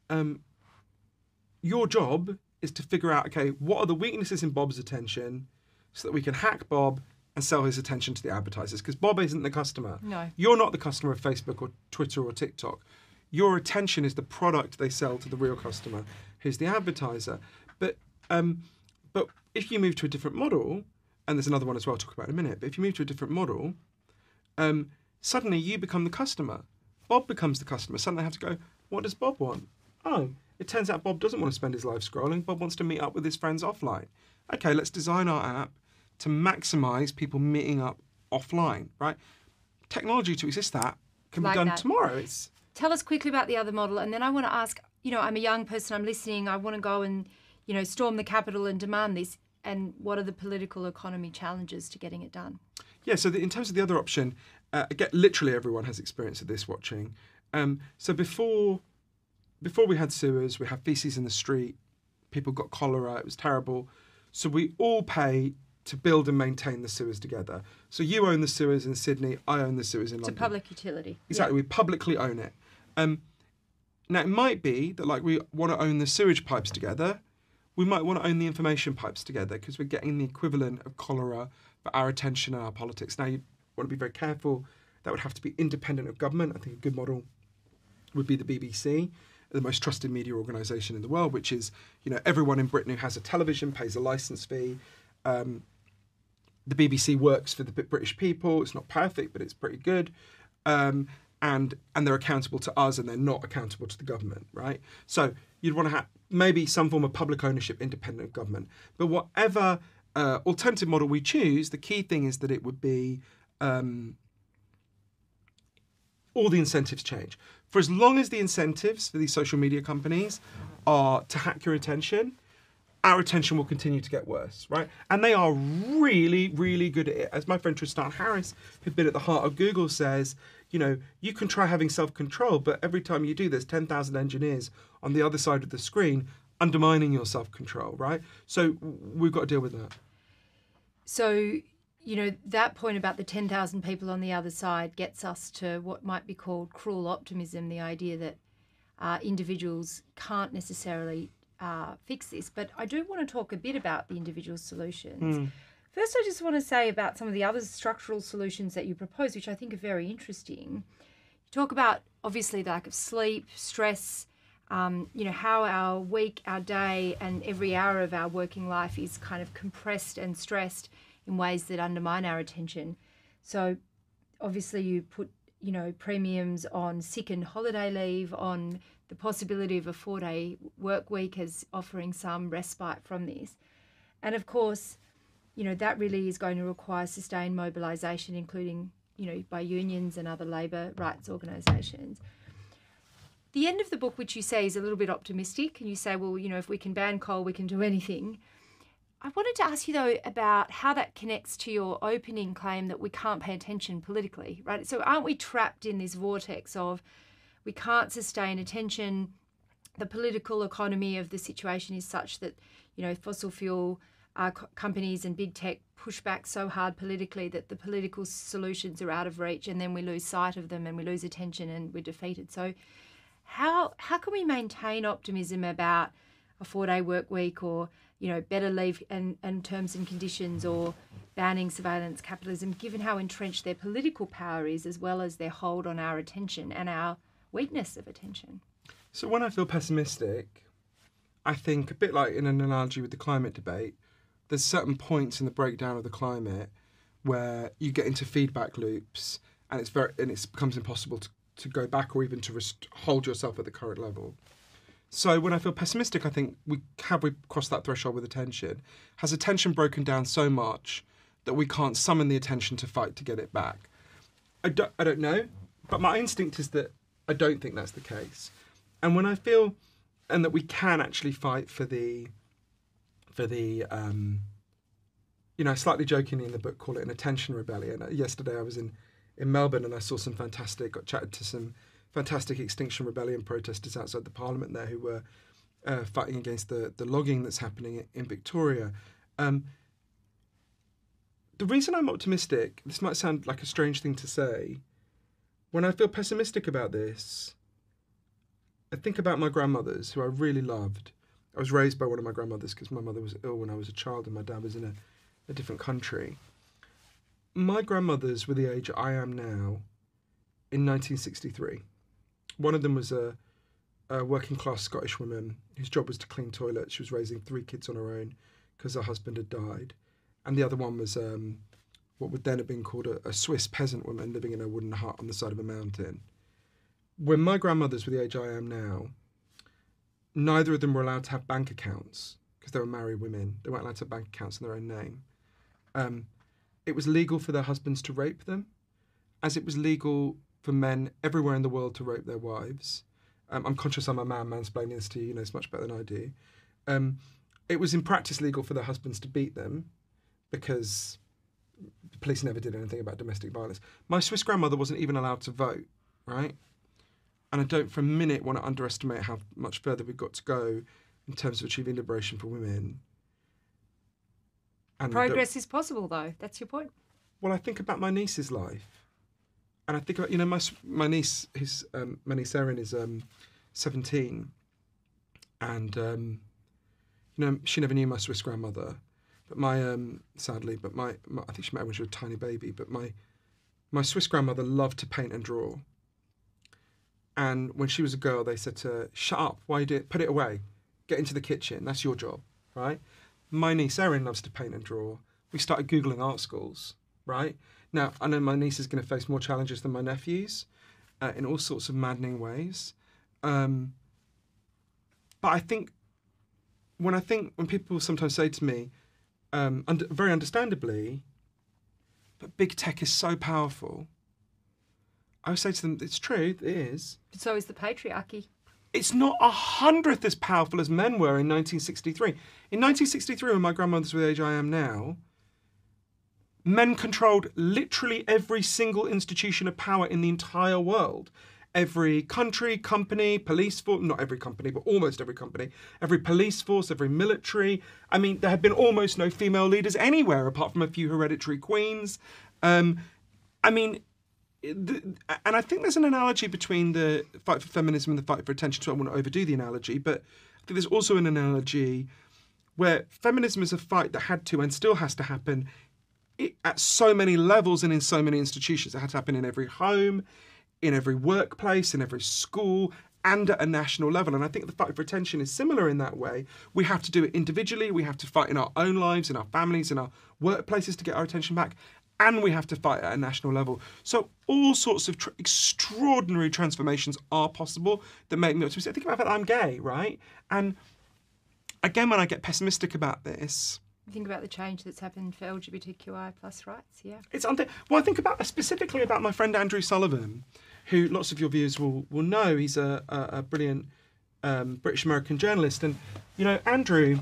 your job is to figure out, okay, what are the weaknesses in Bob's attention so that we can hack Bob and sell his attention to the advertisers, because Bob isn't the customer. No. You're not the customer of Facebook or Twitter or TikTok. Your attention is the product they sell to the real customer, who's the advertiser. But if you move to a different model, and there's another one as well I'll talk about in a minute, but if you move to a different model, suddenly you become the customer. Bob becomes the customer. Suddenly I have to go, what does Bob want? Oh, it turns out Bob doesn't want to spend his life scrolling. Bob wants to meet up with his friends offline. Okay, let's design our app to maximise people meeting up offline, right? Technology to exist that can be done tomorrow. Tell us quickly about the other model, and then I want to ask, you know, I'm a young person, I'm listening, I want to go and, you know, storm the Capitol and demand this, and what are the political economy challenges to getting it done? Yeah, so in terms of the other option, again, literally everyone has experience of this watching. So before we had sewers, we had feces in the street, people got cholera, it was terrible. So we all pay to build and maintain the sewers together. So you own the sewers in Sydney, I own the sewers in London. It's a public utility. Exactly, we publicly own it. Now, it might be that like we want to own the sewage pipes together, we might want to own the information pipes together because we're getting the equivalent of cholera for our attention and our politics. Now, you want to be very careful. That would have to be independent of government. I think a good model would be the BBC. the most trusted media organisation in the world, which is, everyone in Britain who has a television pays a licence fee. The BBC works for the British people. It's not perfect, but it's pretty good. And they're accountable to us, and they're not accountable to the government, right? So you'd want to have maybe some form of public ownership independent of government. But whatever alternative model we choose, the key thing is that it would be all the incentives change. For as long as the incentives for these social media companies are to hack your attention, our attention will continue to get worse, right? And they are really, really good at it. As my friend Tristan Harris, who's been at the heart of Google, says, you can try having self-control, but every time you do, there's 10,000 engineers on the other side of the screen undermining your self-control, right? So we've got to deal with that. So, that point about the 10,000 people on the other side gets us to what might be called cruel optimism, the idea that individuals can't necessarily fix this. But I do want to talk a bit about the individual solutions. First, I just want to say about some of the other structural solutions that you propose, which I think are very interesting. You talk about, obviously, the lack of sleep, stress, how our week, our day, and every hour of our working life is kind of compressed and stressed in ways that undermine our attention. So, obviously, you put, premiums on sick and holiday leave, on the possibility of a 4-day work week as offering some respite from this. And, of course, that really is going to require sustained mobilisation, including, by unions and other labour rights organisations. The end of the book, which you say is a little bit optimistic, and you say, well, if we can ban coal, we can do anything. I wanted to ask you, though, about how that connects to your opening claim that we can't pay attention politically, right? So aren't we trapped in this vortex of we can't sustain attention? The political economy of the situation is such that, fossil fuel companies and big tech push back so hard politically that the political solutions are out of reach, and then we lose sight of them and we lose attention and we're defeated. So how can we maintain optimism about a 4-day work week, or better leave and terms and conditions, or banning surveillance capitalism, given how entrenched their political power is, as well as their hold on our attention and our weakness of attention? So when I feel pessimistic, I think, a bit like in an analogy with the climate debate, there's certain points in the breakdown of the climate where you get into feedback loops, and it becomes impossible to go back, or even to hold yourself at the current level. So when I feel pessimistic, I think we crossed that threshold with attention? Has attention broken down so much that we can't summon the attention to fight to get it back? I don't know, but my instinct is that I don't think that's the case. And when I feel, and that we can actually fight for the slightly jokingly in the book, call it an attention rebellion. Yesterday I was in Melbourne, and I saw got chatted to some fantastic Extinction Rebellion protesters outside the Parliament there, who were fighting against the logging that's happening in Victoria. The reason I'm optimistic, this might sound like a strange thing to say, when I feel pessimistic about this, I think about my grandmothers, who I really loved. I was raised by one of my grandmothers because my mother was ill when I was a child and my dad was in a different country. My grandmothers were the age I am now in 1963. One of them was a working class Scottish woman whose job was to clean toilets. She was raising 3 kids on her own because her husband had died. And the other one was what would then have been called a Swiss peasant woman living in a wooden hut on the side of a mountain. When my grandmothers were the age I am now, neither of them were allowed to have bank accounts because they were married women. They weren't allowed to have bank accounts in their own name. It was legal for their husbands to rape them, as it was legal for men everywhere in the world to rape their wives. I'm conscious I'm a man mansplaining this to you, it's much better than I do. It was in practice legal for their husbands to beat them because the police never did anything about domestic violence. My Swiss grandmother wasn't even allowed to vote, right? And I don't for a minute want to underestimate how much further we've got to go in terms of achieving liberation for women. And progress is possible, though. That's your point. Well, I think about my niece's life. And I think about, my niece, my niece Erin is 17. And, she never knew my Swiss grandmother. But sadly, I think she met her when she was a tiny baby. But my Swiss grandmother loved to paint and draw. And when she was a girl, they said to her, shut up, why you do it? Put it away. Get into the kitchen, that's your job, right? My niece Erin loves to paint and draw. We started Googling art schools, right? Now, I know my niece is going to face more challenges than my nephews in all sorts of maddening ways. But I think when people sometimes say to me, very understandably, but big tech is so powerful, I would say to them, it's true, it is. But so is the patriarchy. It's not 100th as powerful as men were in 1963. In 1963, when my grandmother's the age I am now, men controlled literally every single institution of power in the entire world. Every country, company, police force, not every company, but almost every company, every police force, every military. I mean, there had been almost no female leaders anywhere apart from a few hereditary queens. And I think there's an analogy between the fight for feminism and the fight for attention, so I won't overdo the analogy, but I think there's also an analogy where feminism is a fight that had to and still has to happen at so many levels and in so many institutions. It had to happen in every home, in every workplace, in every school, and at a national level. And I think the fight for attention is similar in that way. We have to do it individually, we have to fight in our own lives, in our families, in our workplaces to get our attention back, and we have to fight at a national level. So all sorts of extraordinary transformations are possible that make me optimistic. Think about the fact that I'm gay, right? And again, when I get pessimistic about this, Think about the change that's happened for LGBTQI plus rights, yeah. I think specifically about my friend Andrew Sullivan, who lots of your viewers will know. He's a brilliant British-American journalist. And, you know, Andrew,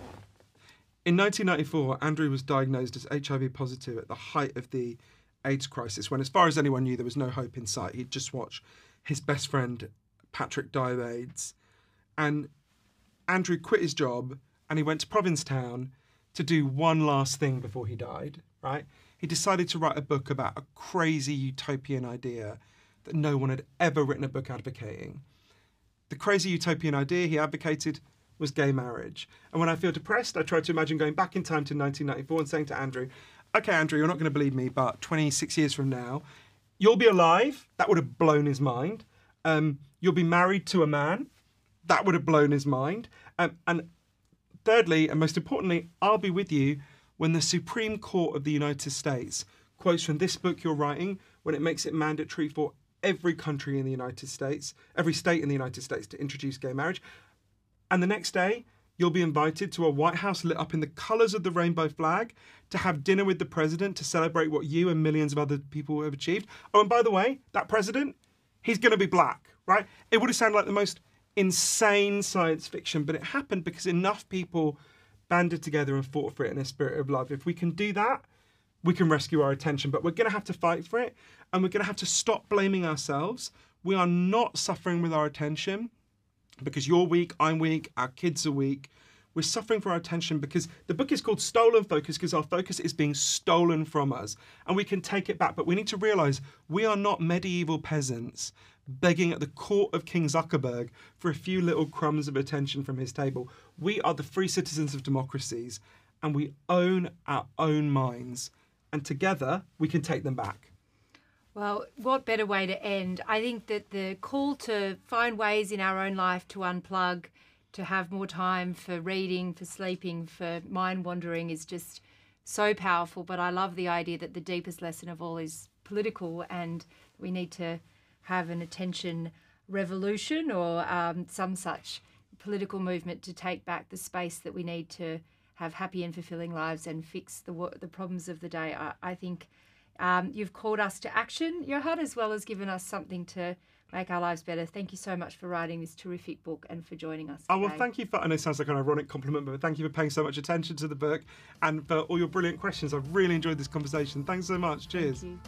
in 1994, Andrew was diagnosed as HIV positive at the height of the AIDS crisis, when, as far as anyone knew, there was no hope in sight. He'd just watched his best friend, Patrick, die of AIDS. And Andrew quit his job and he went to Provincetown to do one last thing before he died, right? He decided to write a book about a crazy utopian idea that no one had ever written a book advocating. The crazy utopian idea he advocated was gay marriage. And when I feel depressed, I try to imagine going back in time to 1994 and saying to Andrew, okay, Andrew, you're not going to believe me, but 26 years from now, you'll be alive. That would have blown his mind. You'll be married to a man. That would have blown his mind. And thirdly, and most importantly, I'll be with you when the Supreme Court of the United States quotes from this book you're writing, when it makes it mandatory for every country in the United States, every state in the United States to introduce gay marriage. And the next day, you'll be invited to a White House lit up in the colours of the rainbow flag to have dinner with the president to celebrate what you and millions of other people have achieved. Oh, and by the way, that president, he's going to be black, right? It would have sounded like the most insane science fiction, but it happened because enough people banded together and fought for it in a spirit of love. If we can do that, we can rescue our attention, but we're going to have to fight for it, and we're going to have to stop blaming ourselves. We are not suffering with our attention because you're weak, I'm weak, our kids are weak. We're suffering for our attention because the book is called Stolen Focus, because our focus is being stolen from us, and we can take it back, but we need to realise we are not medieval peasants begging at the court of King Zuckerberg for a few little crumbs of attention from his table. We are the free citizens of democracies, and we own our own minds, and together we can take them back. Well, what better way to end? I think that the call to find ways in our own life to unplug, to have more time for reading, for sleeping, for mind wandering is just so powerful. But I love the idea that the deepest lesson of all is political, and we need to have an attention revolution or some such political movement to take back the space that we need to have happy and fulfilling lives and fix the problems of the day. I think you've called us to action, Johan, as well as given us something to make our lives better. Thank you so much for writing this terrific book and for joining us today. Oh, well, thank you for, I know it sounds like an ironic compliment, but thank you for paying so much attention to the book and for all your brilliant questions. I've really enjoyed this conversation. Thanks so much. Cheers. Thank you.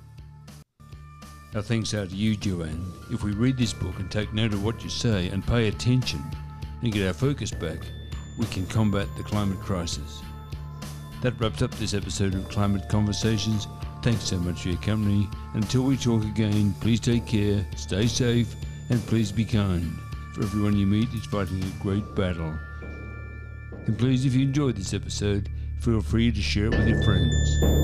Our thanks out to you, Joanne. If we read this book and take note of what you say and pay attention and get our focus back, we can combat the climate crisis. That wraps up this episode of Climate Conversations. Thanks so much for your company. Until we talk again, please take care, stay safe, and please be kind. For everyone you meet is fighting a great battle. And please, if you enjoyed this episode, feel free to share it with your friends.